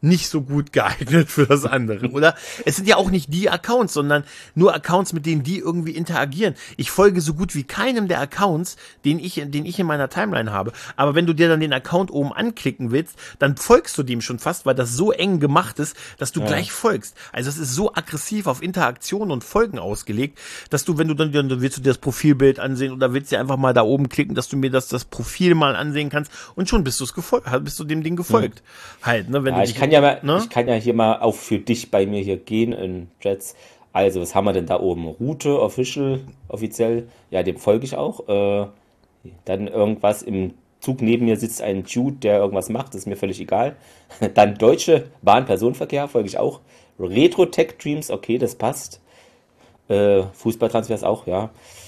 B: nicht so gut geeignet für das andere. Oder es sind ja auch nicht die Accounts, sondern nur Accounts, mit denen die irgendwie interagieren. Ich folge so gut wie keinem der Accounts, den ich, den ich in meiner Timeline habe. Aber wenn du dir dann den Account oben anklicken willst, dann folgst du dem schon fast, weil das so eng gemacht ist, dass du ja. gleich folgst. Also es ist so aggressiv auf Interaktion und Folgen ausgelegt, dass du, wenn du dann, dann willst du dir das Profilbild ansehen oder willst dir einfach mal da oben klicken, dass du mir das, das Profil mal ansehen kannst und schon bist du es gefolgt, bist du dem Ding gefolgt. Mhm. Halt, ne, wenn
C: ja,
B: du
C: ich
B: dich,
C: kann ja mal,
B: ne?
C: ich kann ja hier mal auch für dich bei mir hier gehen in Jets. Also, was haben wir denn da oben? Route, Official, offiziell. Ja, dem folge ich auch. Äh, dann irgendwas im Zug neben mir sitzt ein Dude, der irgendwas macht, das ist mir völlig egal. Dann Deutsche Bahn-Personenverkehr folge ich auch. Retro-Tech-Dreams, okay, das passt. Äh, Fußballtransfers auch, ja.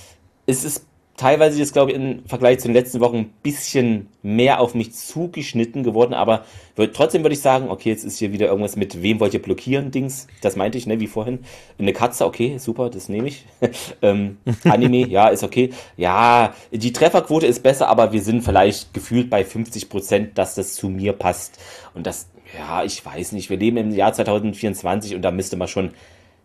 C: Es ist teilweise jetzt, glaube ich, im Vergleich zu den letzten Wochen ein bisschen mehr auf mich zugeschnitten geworden, aber würd, trotzdem würde ich sagen, okay, jetzt ist hier wieder irgendwas mit wem wollt ihr blockieren, Dings, das meinte ich, ne, wie vorhin. Eine Katze, okay, super, das nehme ich. ähm, Anime, ja, ist okay. Ja, die Trefferquote ist besser, aber wir sind vielleicht gefühlt bei fünfzig Prozent, dass das zu mir passt. Und das, ja, ich weiß nicht, wir leben im Jahr zwanzig vierundzwanzig und da müsste man schon,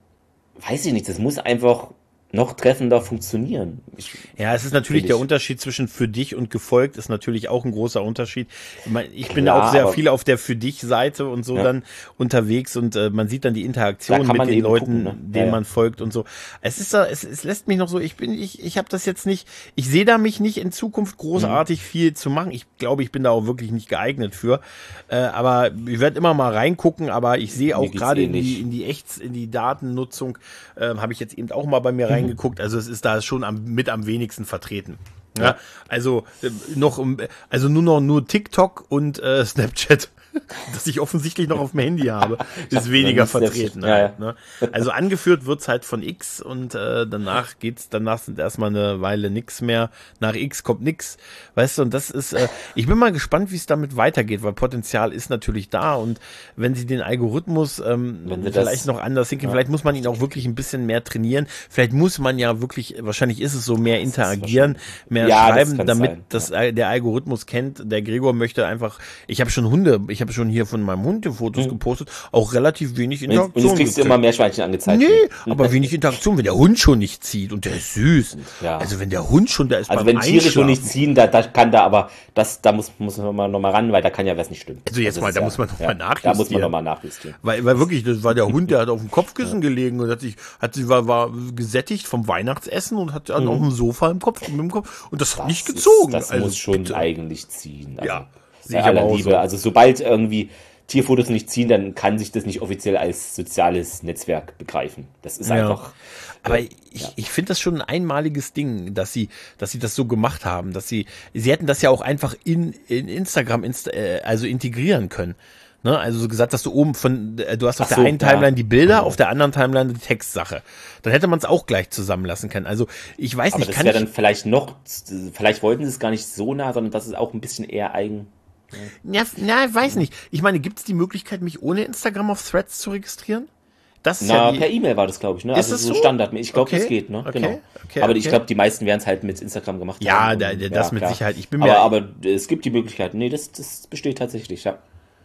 C: weiß ich nicht, das muss einfach noch treffender funktionieren. Ich,
B: ja, es ist natürlich der Unterschied zwischen für dich und gefolgt ist natürlich auch ein großer Unterschied. Ich, mein, ich bin
C: Klar,
B: auch sehr viel auf der für dich Seite und so ja. dann unterwegs und äh, man sieht dann die Interaktion mit den Leuten, gucken, ne? denen ja, ja. man folgt und so. Es ist da, es, es lässt mich noch so, ich bin, ich, ich habe das jetzt nicht, ich sehe da mich nicht in Zukunft großartig mhm. viel zu machen. Ich glaube, ich bin da auch wirklich nicht geeignet für. Äh, aber ich werde immer mal reingucken, aber ich sehe auch gerade in die, in die Echts, in die Datennutzung, äh, habe ich jetzt eben auch mal bei mir rein geguckt, also es ist da schon am, mit am wenigsten vertreten. Ja, ja. Also äh, noch, also nur noch nur TikTok und äh, Snapchat, das ich offensichtlich noch auf dem Handy habe, ist weniger vertreten.
C: Ja,
B: halt, ne? Also angeführt wird's halt von X und äh, danach geht's, danach sind erstmal eine Weile nix mehr. Nach X kommt nix, weißt du, und das ist, äh, ich bin mal gespannt, wie es damit weitergeht, weil Potenzial ist natürlich da und wenn sie den Algorithmus ähm, vielleicht das, noch anders hinkriegen, ja. vielleicht muss man ihn auch wirklich ein bisschen mehr trainieren, vielleicht muss man ja wirklich, wahrscheinlich ist es so, mehr interagieren, mehr ja, schreiben, das damit das, ja. der Algorithmus kennt. Der Gregor möchte einfach, ich habe schon Hunde, ich habe schon hier von meinem Hund die Fotos hm. gepostet, auch relativ wenig Interaktion.
C: Und jetzt kriegst du immer Meerschweinchen angezeigt.
B: Nee, aber wenig Interaktion, wenn der Hund schon nicht zieht und der ist süß. Ja. Also wenn der Hund schon da ist
C: also beim wenn Tiere schon nicht ziehen, da, da kann da aber, das, da muss, muss man noch mal ran, weil da kann ja was nicht stimmen.
B: Also jetzt also mal, da ja, muss man noch ja, mal nachjustieren.
C: Da muss man noch mal nachjustieren.
B: Weil, weil wirklich, das war der Hund, der hat auf dem Kopfkissen ja. gelegen und hat sich, hat sich, war, war gesättigt vom Weihnachtsessen und hat mhm. auf dem Sofa im Kopf, mit dem Kopf, und das, das hat nicht gezogen.
C: Ist, das
B: also,
C: muss schon bitte. eigentlich ziehen. Also,
B: ja.
C: Sehr aller Liebe. So. Also sobald irgendwie Tierfotos nicht ziehen, dann kann sich das nicht offiziell als soziales Netzwerk begreifen. Das ist ja. einfach.
B: Aber ich, ja. ich finde das schon ein einmaliges Ding, dass sie, dass sie das so gemacht haben, dass sie, sie hätten das ja auch einfach in, in Instagram, insta, äh, also integrieren können. Ne? Also so gesagt, dass du oben von, äh, du hast auf Ach der so, einen Timeline ja. die Bilder, ja. auf der anderen Timeline die Textsache. Dann hätte man es auch gleich zusammenlassen können. Also ich weiß
C: Aber
B: nicht,
C: das
B: kann
C: wäre
B: ich,
C: dann vielleicht noch, vielleicht wollten sie es gar nicht so nah, sondern das ist auch ein bisschen eher eigen.
B: Ja, na, ich weiß nicht. Ich meine, gibt es die Möglichkeit, mich ohne Instagram auf Threads zu registrieren?
C: Das ist Na, ja die, per E-Mail war das, glaube ich, ne?
B: Ist
C: also
B: das
C: so
B: so?
C: Standard. Ich glaube,
B: okay.
C: das geht, ne?
B: Okay.
C: Genau.
B: Okay,
C: aber
B: okay.
C: ich glaube, die meisten werden es halt mit Instagram gemacht
B: ja,
C: haben.
B: Da, das ja, mit klar. Sicherheit. Ich bin
C: aber,
B: mir
C: aber es gibt die Möglichkeit. Nee, das, das besteht tatsächlich, ja.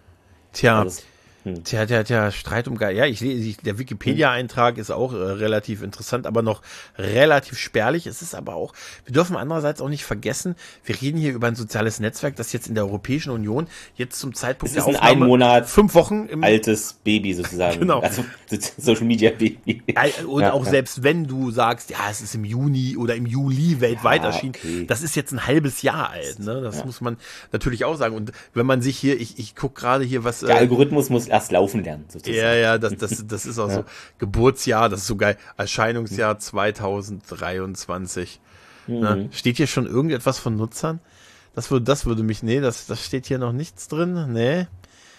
B: Tja. Also, Hm. Tja, tja, tja, Streit um Geier. Ja, ich sehe, der Wikipedia-Eintrag ist auch äh, relativ interessant, aber noch relativ spärlich. Es ist aber auch, wir dürfen andererseits auch nicht vergessen, wir reden hier über ein soziales Netzwerk, das jetzt in der Europäischen Union jetzt zum Zeitpunkt
C: der Aufnahme ein Monat
B: fünf Wochen im
C: altes Baby sozusagen.
B: Genau.
C: Also Social Media Baby.
B: Und ja, auch ja. selbst wenn du sagst, ja, es ist im Juni oder im Juli weltweit ja, erschienen, okay. das ist jetzt ein halbes Jahr alt, ne? Das ja. muss man natürlich auch sagen. Und wenn man sich hier, ich, ich gucke gerade hier, was
C: der äh, Algorithmus muss erst laufen lernen,
B: sozusagen. Ja, ja, das, das, das ist auch ja. so. Geburtsjahr, das ist so geil. Erscheinungsjahr zwanzig dreiundzwanzig. Mhm. Ne? Steht hier schon irgendetwas von Nutzern? Das würde, das würde mich, nee, das, das steht hier noch nichts drin. Nee.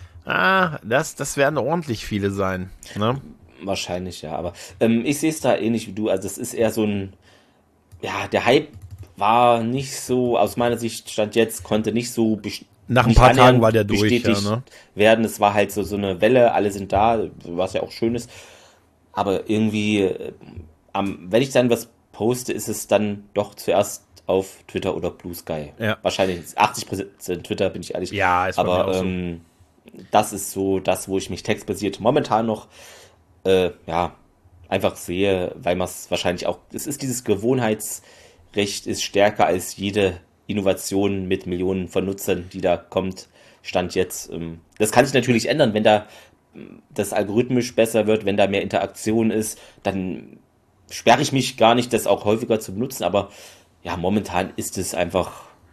B: Ah, das, das werden ordentlich viele sein. Ne?
C: Wahrscheinlich, ja. Aber ähm, ich sehe es da ähnlich wie du. Also es ist eher so ein, ja, der Hype war nicht so, aus meiner Sicht stand jetzt, konnte nicht so best-
B: Nach ein paar Tagen war der durch, ja, ne?
C: werden. Es war halt so, so eine Welle, alle sind da, was ja auch schön ist. Aber irgendwie, äh, am, wenn ich dann was poste, ist es dann doch zuerst auf Twitter oder Blue Sky.
B: Ja.
C: Wahrscheinlich achtzig Prozent Twitter, bin ich ehrlich.
B: Ja, ist
C: aber
B: bei mir auch
C: ähm, das ist so das, wo ich mich textbasiert momentan noch äh, ja, einfach sehe, weil man es wahrscheinlich auch, es ist dieses Gewohnheitsrecht ist stärker als jede Innovation mit Millionen von Nutzern, die da kommt, Stand jetzt. Ähm, das kann sich natürlich ändern, wenn da das algorithmisch besser wird, wenn da mehr Interaktion ist, dann sperre ich mich gar nicht, das auch häufiger zu benutzen, aber ja, momentan ist es einfach,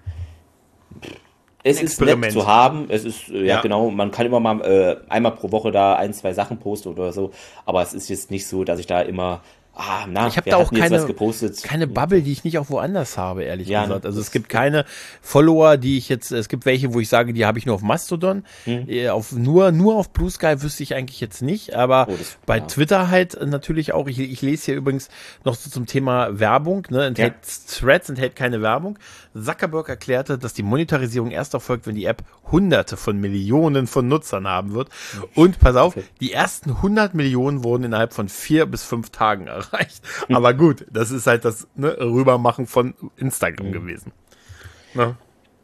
C: es ist nett zu haben, es ist, äh, ja, ja genau, man kann immer mal äh, einmal pro Woche da ein, zwei Sachen posten oder so, aber es ist jetzt nicht so, dass ich da immer Ah, na,
B: ich habe da auch keine, keine Bubble, die ich nicht auch woanders habe, ehrlich ja, gesagt. Also es gibt keine Follower, die ich jetzt, es gibt welche, wo ich sage, die habe ich nur auf Mastodon. Hm. Auf, nur, nur auf Blue Sky wüsste ich eigentlich jetzt nicht, aber oh, das, bei ja. Twitter halt natürlich auch. Ich, ich lese hier übrigens noch so zum Thema Werbung, ne, enthält ja. Threads, enthält keine Werbung. Zuckerberg erklärte, dass die Monetarisierung erst erfolgt, wenn die App hunderte von Millionen von Nutzern haben wird. Und pass auf, okay. die ersten hundert Millionen wurden innerhalb von vier bis fünf Tagen erreicht. Reicht. Aber gut, das ist halt das ne, Rübermachen von Instagram mhm. gewesen. Ne?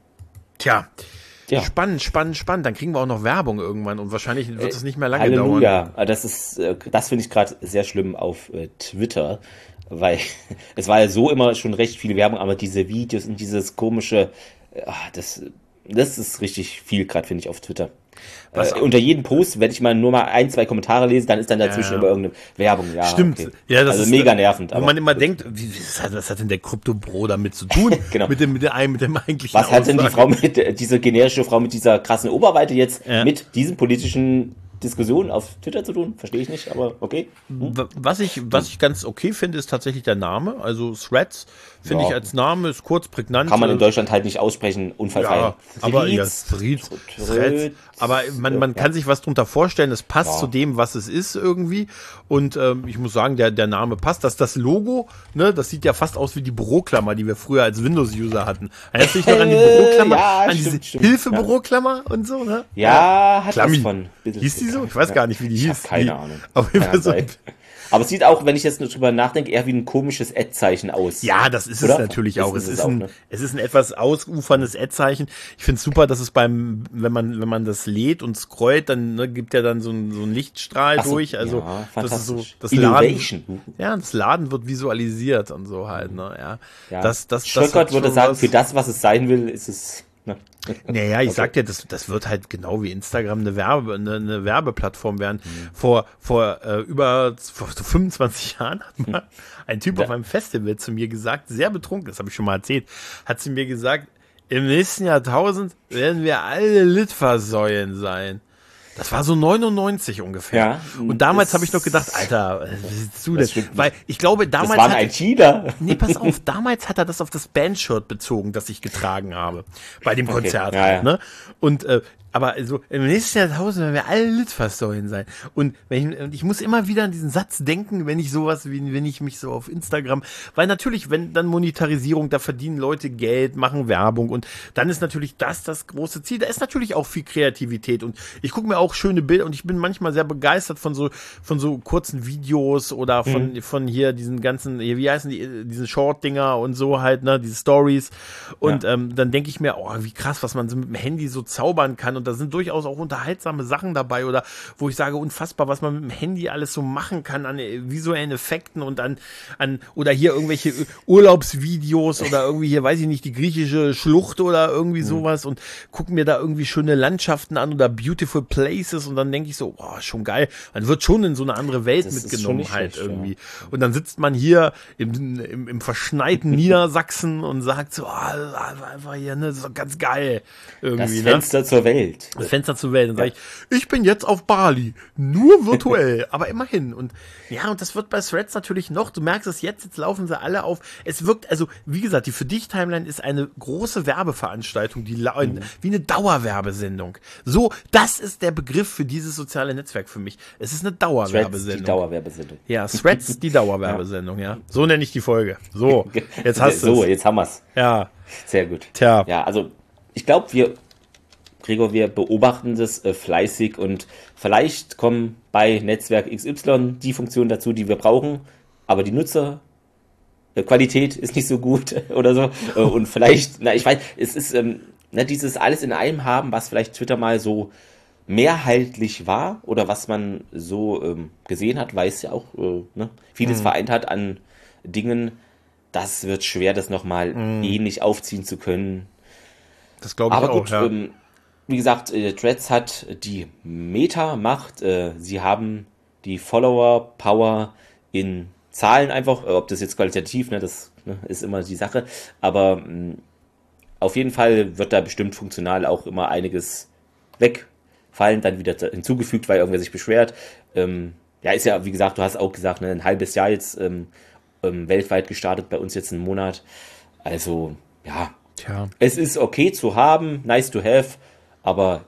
B: Tja, ja. spannend, spannend, spannend. Dann kriegen wir auch noch Werbung irgendwann und wahrscheinlich wird es nicht mehr lange
C: Halleluja.
B: dauern.
C: Das ist, das finde ich gerade sehr schlimm auf äh, Twitter, weil es war ja so immer schon recht viel Werbung, aber diese Videos und dieses komische, ach, das, das ist richtig viel gerade, finde ich, auf Twitter. Äh, unter jedem Post, wenn ich mal nur mal ein, zwei Kommentare lese, dann ist dann dazwischen ja. immer irgendeine Werbung. Ja,
B: stimmt.
C: Okay.
B: Ja, das
C: also
B: ist
C: mega nervend.
B: Wo aber man immer gut. denkt, wie, was, hat, was hat denn der Krypto-Bro damit zu tun?
C: genau.
B: Mit dem, mit dem, mit dem eigentlichen
C: Was hat denn die Frau mit, diese generische Frau mit dieser krassen Oberweite jetzt ja. mit diesen politischen Diskussionen auf Twitter zu tun? Verstehe ich nicht, aber okay. Hm.
B: Was ich, was ich ganz okay finde, ist tatsächlich der Name. Also Threads finde ja. ich als Name ist kurz, prägnant.
C: Kann man in Deutschland halt nicht aussprechen, unfallfrei.
B: Ja, aber ja, Threads, Threads. Aber man, man ja. kann sich was drunter vorstellen. Es passt ja. zu dem, was es ist irgendwie. Und ähm, ich muss sagen, der, der Name passt. Das, das Logo, ne, das sieht ja fast aus wie die Büroklammer, die wir früher als Windows-User hatten. Erinnerst du dich noch an die Büroklammer? Ja, an
C: stimmt,
B: diese Hilfe-Büroklammer ja. und so, ne?
C: Ja, hat
B: Klammi.
C: was von.
B: Hieß die so? Ich weiß ja. gar nicht, wie die
C: ich
B: hieß.
C: Keine
B: die,
C: Ahnung.
B: Auf jeden Fall so.
C: Aber es sieht auch, wenn ich jetzt nur drüber nachdenke, eher wie ein komisches Ad-Zeichen aus.
B: Ja, das ist Oder? es natürlich das auch. Ist es, ist auch, ein, ne? es ist ein etwas ausuferndes Ad-Zeichen. Ich finde es super, dass es beim, wenn man, wenn man das lädt und scrollt, dann ne, gibt ja dann so ein, so ein Lichtstrahl so, durch. Also
C: ja,
B: das ist so, das
C: Innovation.
B: Laden, ja, das Laden wird visualisiert und so halt. Ne, ja.
C: Ja.
B: Das, das,
C: Schröckert würde sagen, für das, was es sein will, ist es. Ne.
B: Naja, ich
C: okay.
B: sag dir, das, das wird halt genau wie Instagram eine Werbe, eine, eine Werbeplattform werden. Mhm. Vor, vor äh, über vor so fünfundzwanzig Jahren hat mal ein Typ ja. auf einem Festival zu mir gesagt, sehr betrunken, das habe ich schon mal erzählt, hat zu mir gesagt, im nächsten Jahrtausend werden wir alle Litfaßsäulen sein. Das war so neunundneunzig ungefähr.
C: Ja,
B: und damals habe ich noch gedacht, Alter, was siehst du denn? Weil ich glaube, damals.
C: Das war ein ITler.
B: Nee, pass auf, damals hat er das auf das Bandshirt bezogen, das ich getragen habe. Bei dem Konzert.
C: Okay. Ja, ja.
B: Ne? Und äh, aber also im nächsten Jahrtausend werden wir alle Litfaßsäulen sein. Und wenn ich, ich muss immer wieder an diesen Satz denken, wenn ich sowas, wie wenn ich mich so auf Instagram, weil natürlich, wenn dann Monetarisierung, da verdienen Leute Geld, machen Werbung und dann ist natürlich das das große Ziel. Da ist natürlich auch viel Kreativität und ich gucke mir auch schöne Bilder und ich bin manchmal sehr begeistert von so von so kurzen Videos oder von mhm. von hier diesen ganzen, wie heißen die, diesen Short-Dinger und so halt, ne, diese Stories und ja. ähm, dann denke ich mir, oh, wie krass, was man so mit dem Handy so zaubern kann. Und da sind durchaus auch unterhaltsame Sachen dabei oder wo ich sage, unfassbar, was man mit dem Handy alles so machen kann an visuellen Effekten und an, an oder hier irgendwelche Urlaubsvideos oder irgendwie hier, weiß ich nicht, die griechische Schlucht oder irgendwie sowas und gucken mir da irgendwie schöne Landschaften an oder beautiful places und dann denke ich so, boah, schon geil. Man wird schon in so eine andere Welt das mitgenommen halt schlecht, irgendwie. Ja. Und dann sitzt man hier im, im, im verschneiten Niedersachsen und sagt so, oh, einfach hier, ne, das ist doch ganz geil. Irgendwie,
C: das Fenster ne? zur Welt.
B: Das Fenster zur Welt. Dann ja. sage ich, ich bin jetzt auf Bali. Nur virtuell, aber immerhin. Und ja, und das wird bei Threads natürlich noch, du merkst es jetzt, jetzt laufen sie alle auf. Es wirkt, also wie gesagt, die Für dich Timeline ist eine große Werbeveranstaltung, die mhm. wie eine Dauerwerbesendung. So, das ist der Begriff für dieses soziale Netzwerk für mich. Es ist eine Dauerwerbesendung.
C: Threads, die Dauerwerbesendung.
B: Ja, Threads, die Dauerwerbesendung, ja. ja. So nenne ich die Folge. So, jetzt hast du
C: So, jetzt haben wir's.
B: Ja.
C: Sehr gut.
B: Tja.
C: Ja, also ich glaube, wir Gregor, wir beobachten das äh, fleißig und vielleicht kommen bei Netzwerk X Y die Funktionen dazu, die wir brauchen, aber die Nutzerqualität ist nicht so gut oder so. Äh, und vielleicht, na ich weiß, es ist ähm, na, dieses alles in einem haben, was vielleicht Twitter mal so mehrheitlich war oder was man so ähm, gesehen hat, weil es ja auch äh, ne, vieles mhm. vereint hat an Dingen, das wird schwer, das nochmal mhm. ähnlich aufziehen zu können.
B: Das glaube ich
C: Aber
B: auch,
C: gut,
B: ja.
C: ähm, wie gesagt, äh, Threads hat die Meta-Macht, äh, sie haben die Follower-Power in Zahlen einfach, ob das jetzt qualitativ, ne, das ne, ist immer die Sache, aber mh, auf jeden Fall wird da bestimmt funktional auch immer einiges wegfallen, dann wieder hinzugefügt, weil irgendwer sich beschwert. Ähm, ja, ist ja, wie gesagt, du hast auch gesagt, ne, ein halbes Jahr jetzt ähm, ähm, weltweit gestartet, bei uns jetzt einen Monat. Also, ja,
B: Tja.
C: Es ist okay zu haben, nice to have, aber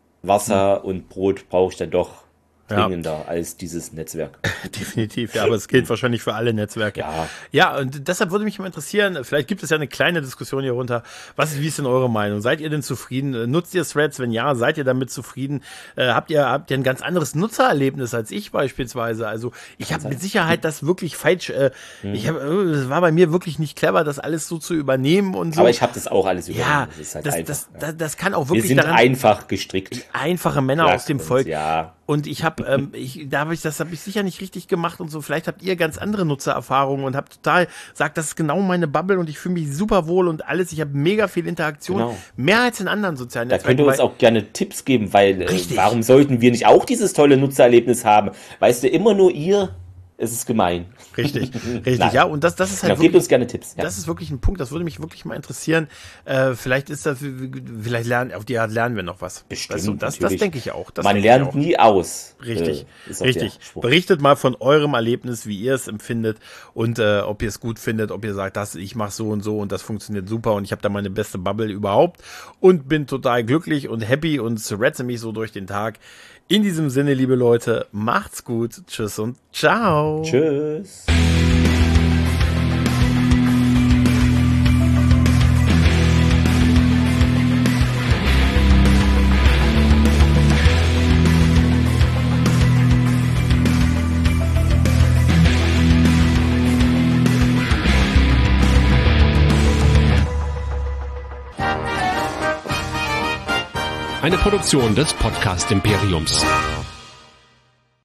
C: Wasser hm. und Brot brauche ich dann doch dringender ja. als dieses Netzwerk.
B: Definitiv, ja, aber es gilt wahrscheinlich für alle Netzwerke.
C: Ja.
B: Ja, und deshalb würde mich mal interessieren, vielleicht gibt es ja eine kleine Diskussion hier runter. Was ist, wie ist denn eure Meinung? Seid ihr denn zufrieden? Nutzt ihr Threads? Wenn ja, seid ihr damit zufrieden? Äh, habt ihr, habt ihr ein ganz anderes Nutzererlebnis als ich beispielsweise? Also, ich habe mit Sicherheit das wirklich falsch, äh, mhm. ich habe, es war bei mir wirklich nicht clever, das alles so zu übernehmen und so.
C: Aber ich habe das auch alles übernommen.
B: Ja,
C: das ist halt
B: das,
C: einfach.
B: Das, das, das kann auch wirklich
C: Wir sind
B: daran,
C: einfach gestrickt.
B: Einfache Männer
C: Lass
B: aus dem
C: uns,
B: Volk.
C: Ja.
B: Und ich habe, ähm, ich, da habe ich, das habe ich sicher nicht richtig gemacht und so. Vielleicht habt ihr ganz andere Nutzererfahrungen und habt total sagt, das ist genau meine Bubble und ich fühle mich super wohl und alles. Ich habe mega viel Interaktion,
C: genau.
B: mehr als in anderen sozialen
C: da
B: Netzwerken.
C: Da könnt ihr uns auch gerne Tipps geben, weil äh,
B: Richtig.
C: warum sollten wir nicht auch dieses tolle Nutzererlebnis haben? Weißt du, immer nur ihr, es ist gemein.
B: Richtig, richtig, ja. Und das, das ist halt
C: ja, gebt uns gerne Tipps. Ja.
B: Das ist wirklich ein Punkt, das würde mich wirklich mal interessieren. Äh, vielleicht ist das, vielleicht lernen, auf die Art lernen wir noch was.
C: Bestimmt,
B: weißt du, das, das denke ich auch. Das
C: Man lernt nie aus.
B: Richtig,
C: äh,
B: richtig. Berichtet mal von eurem Erlebnis, wie ihr es empfindet und äh, ob ihr es gut findet, ob ihr sagt, das, ich mache so und so und das funktioniert super und ich habe da meine beste Bubble überhaupt und bin total glücklich und happy und threadse mich so durch den Tag. In diesem Sinne, liebe Leute, macht's gut. Tschüss und ciao.
C: Tschüss.
D: Eine Produktion des Podcast Imperiums.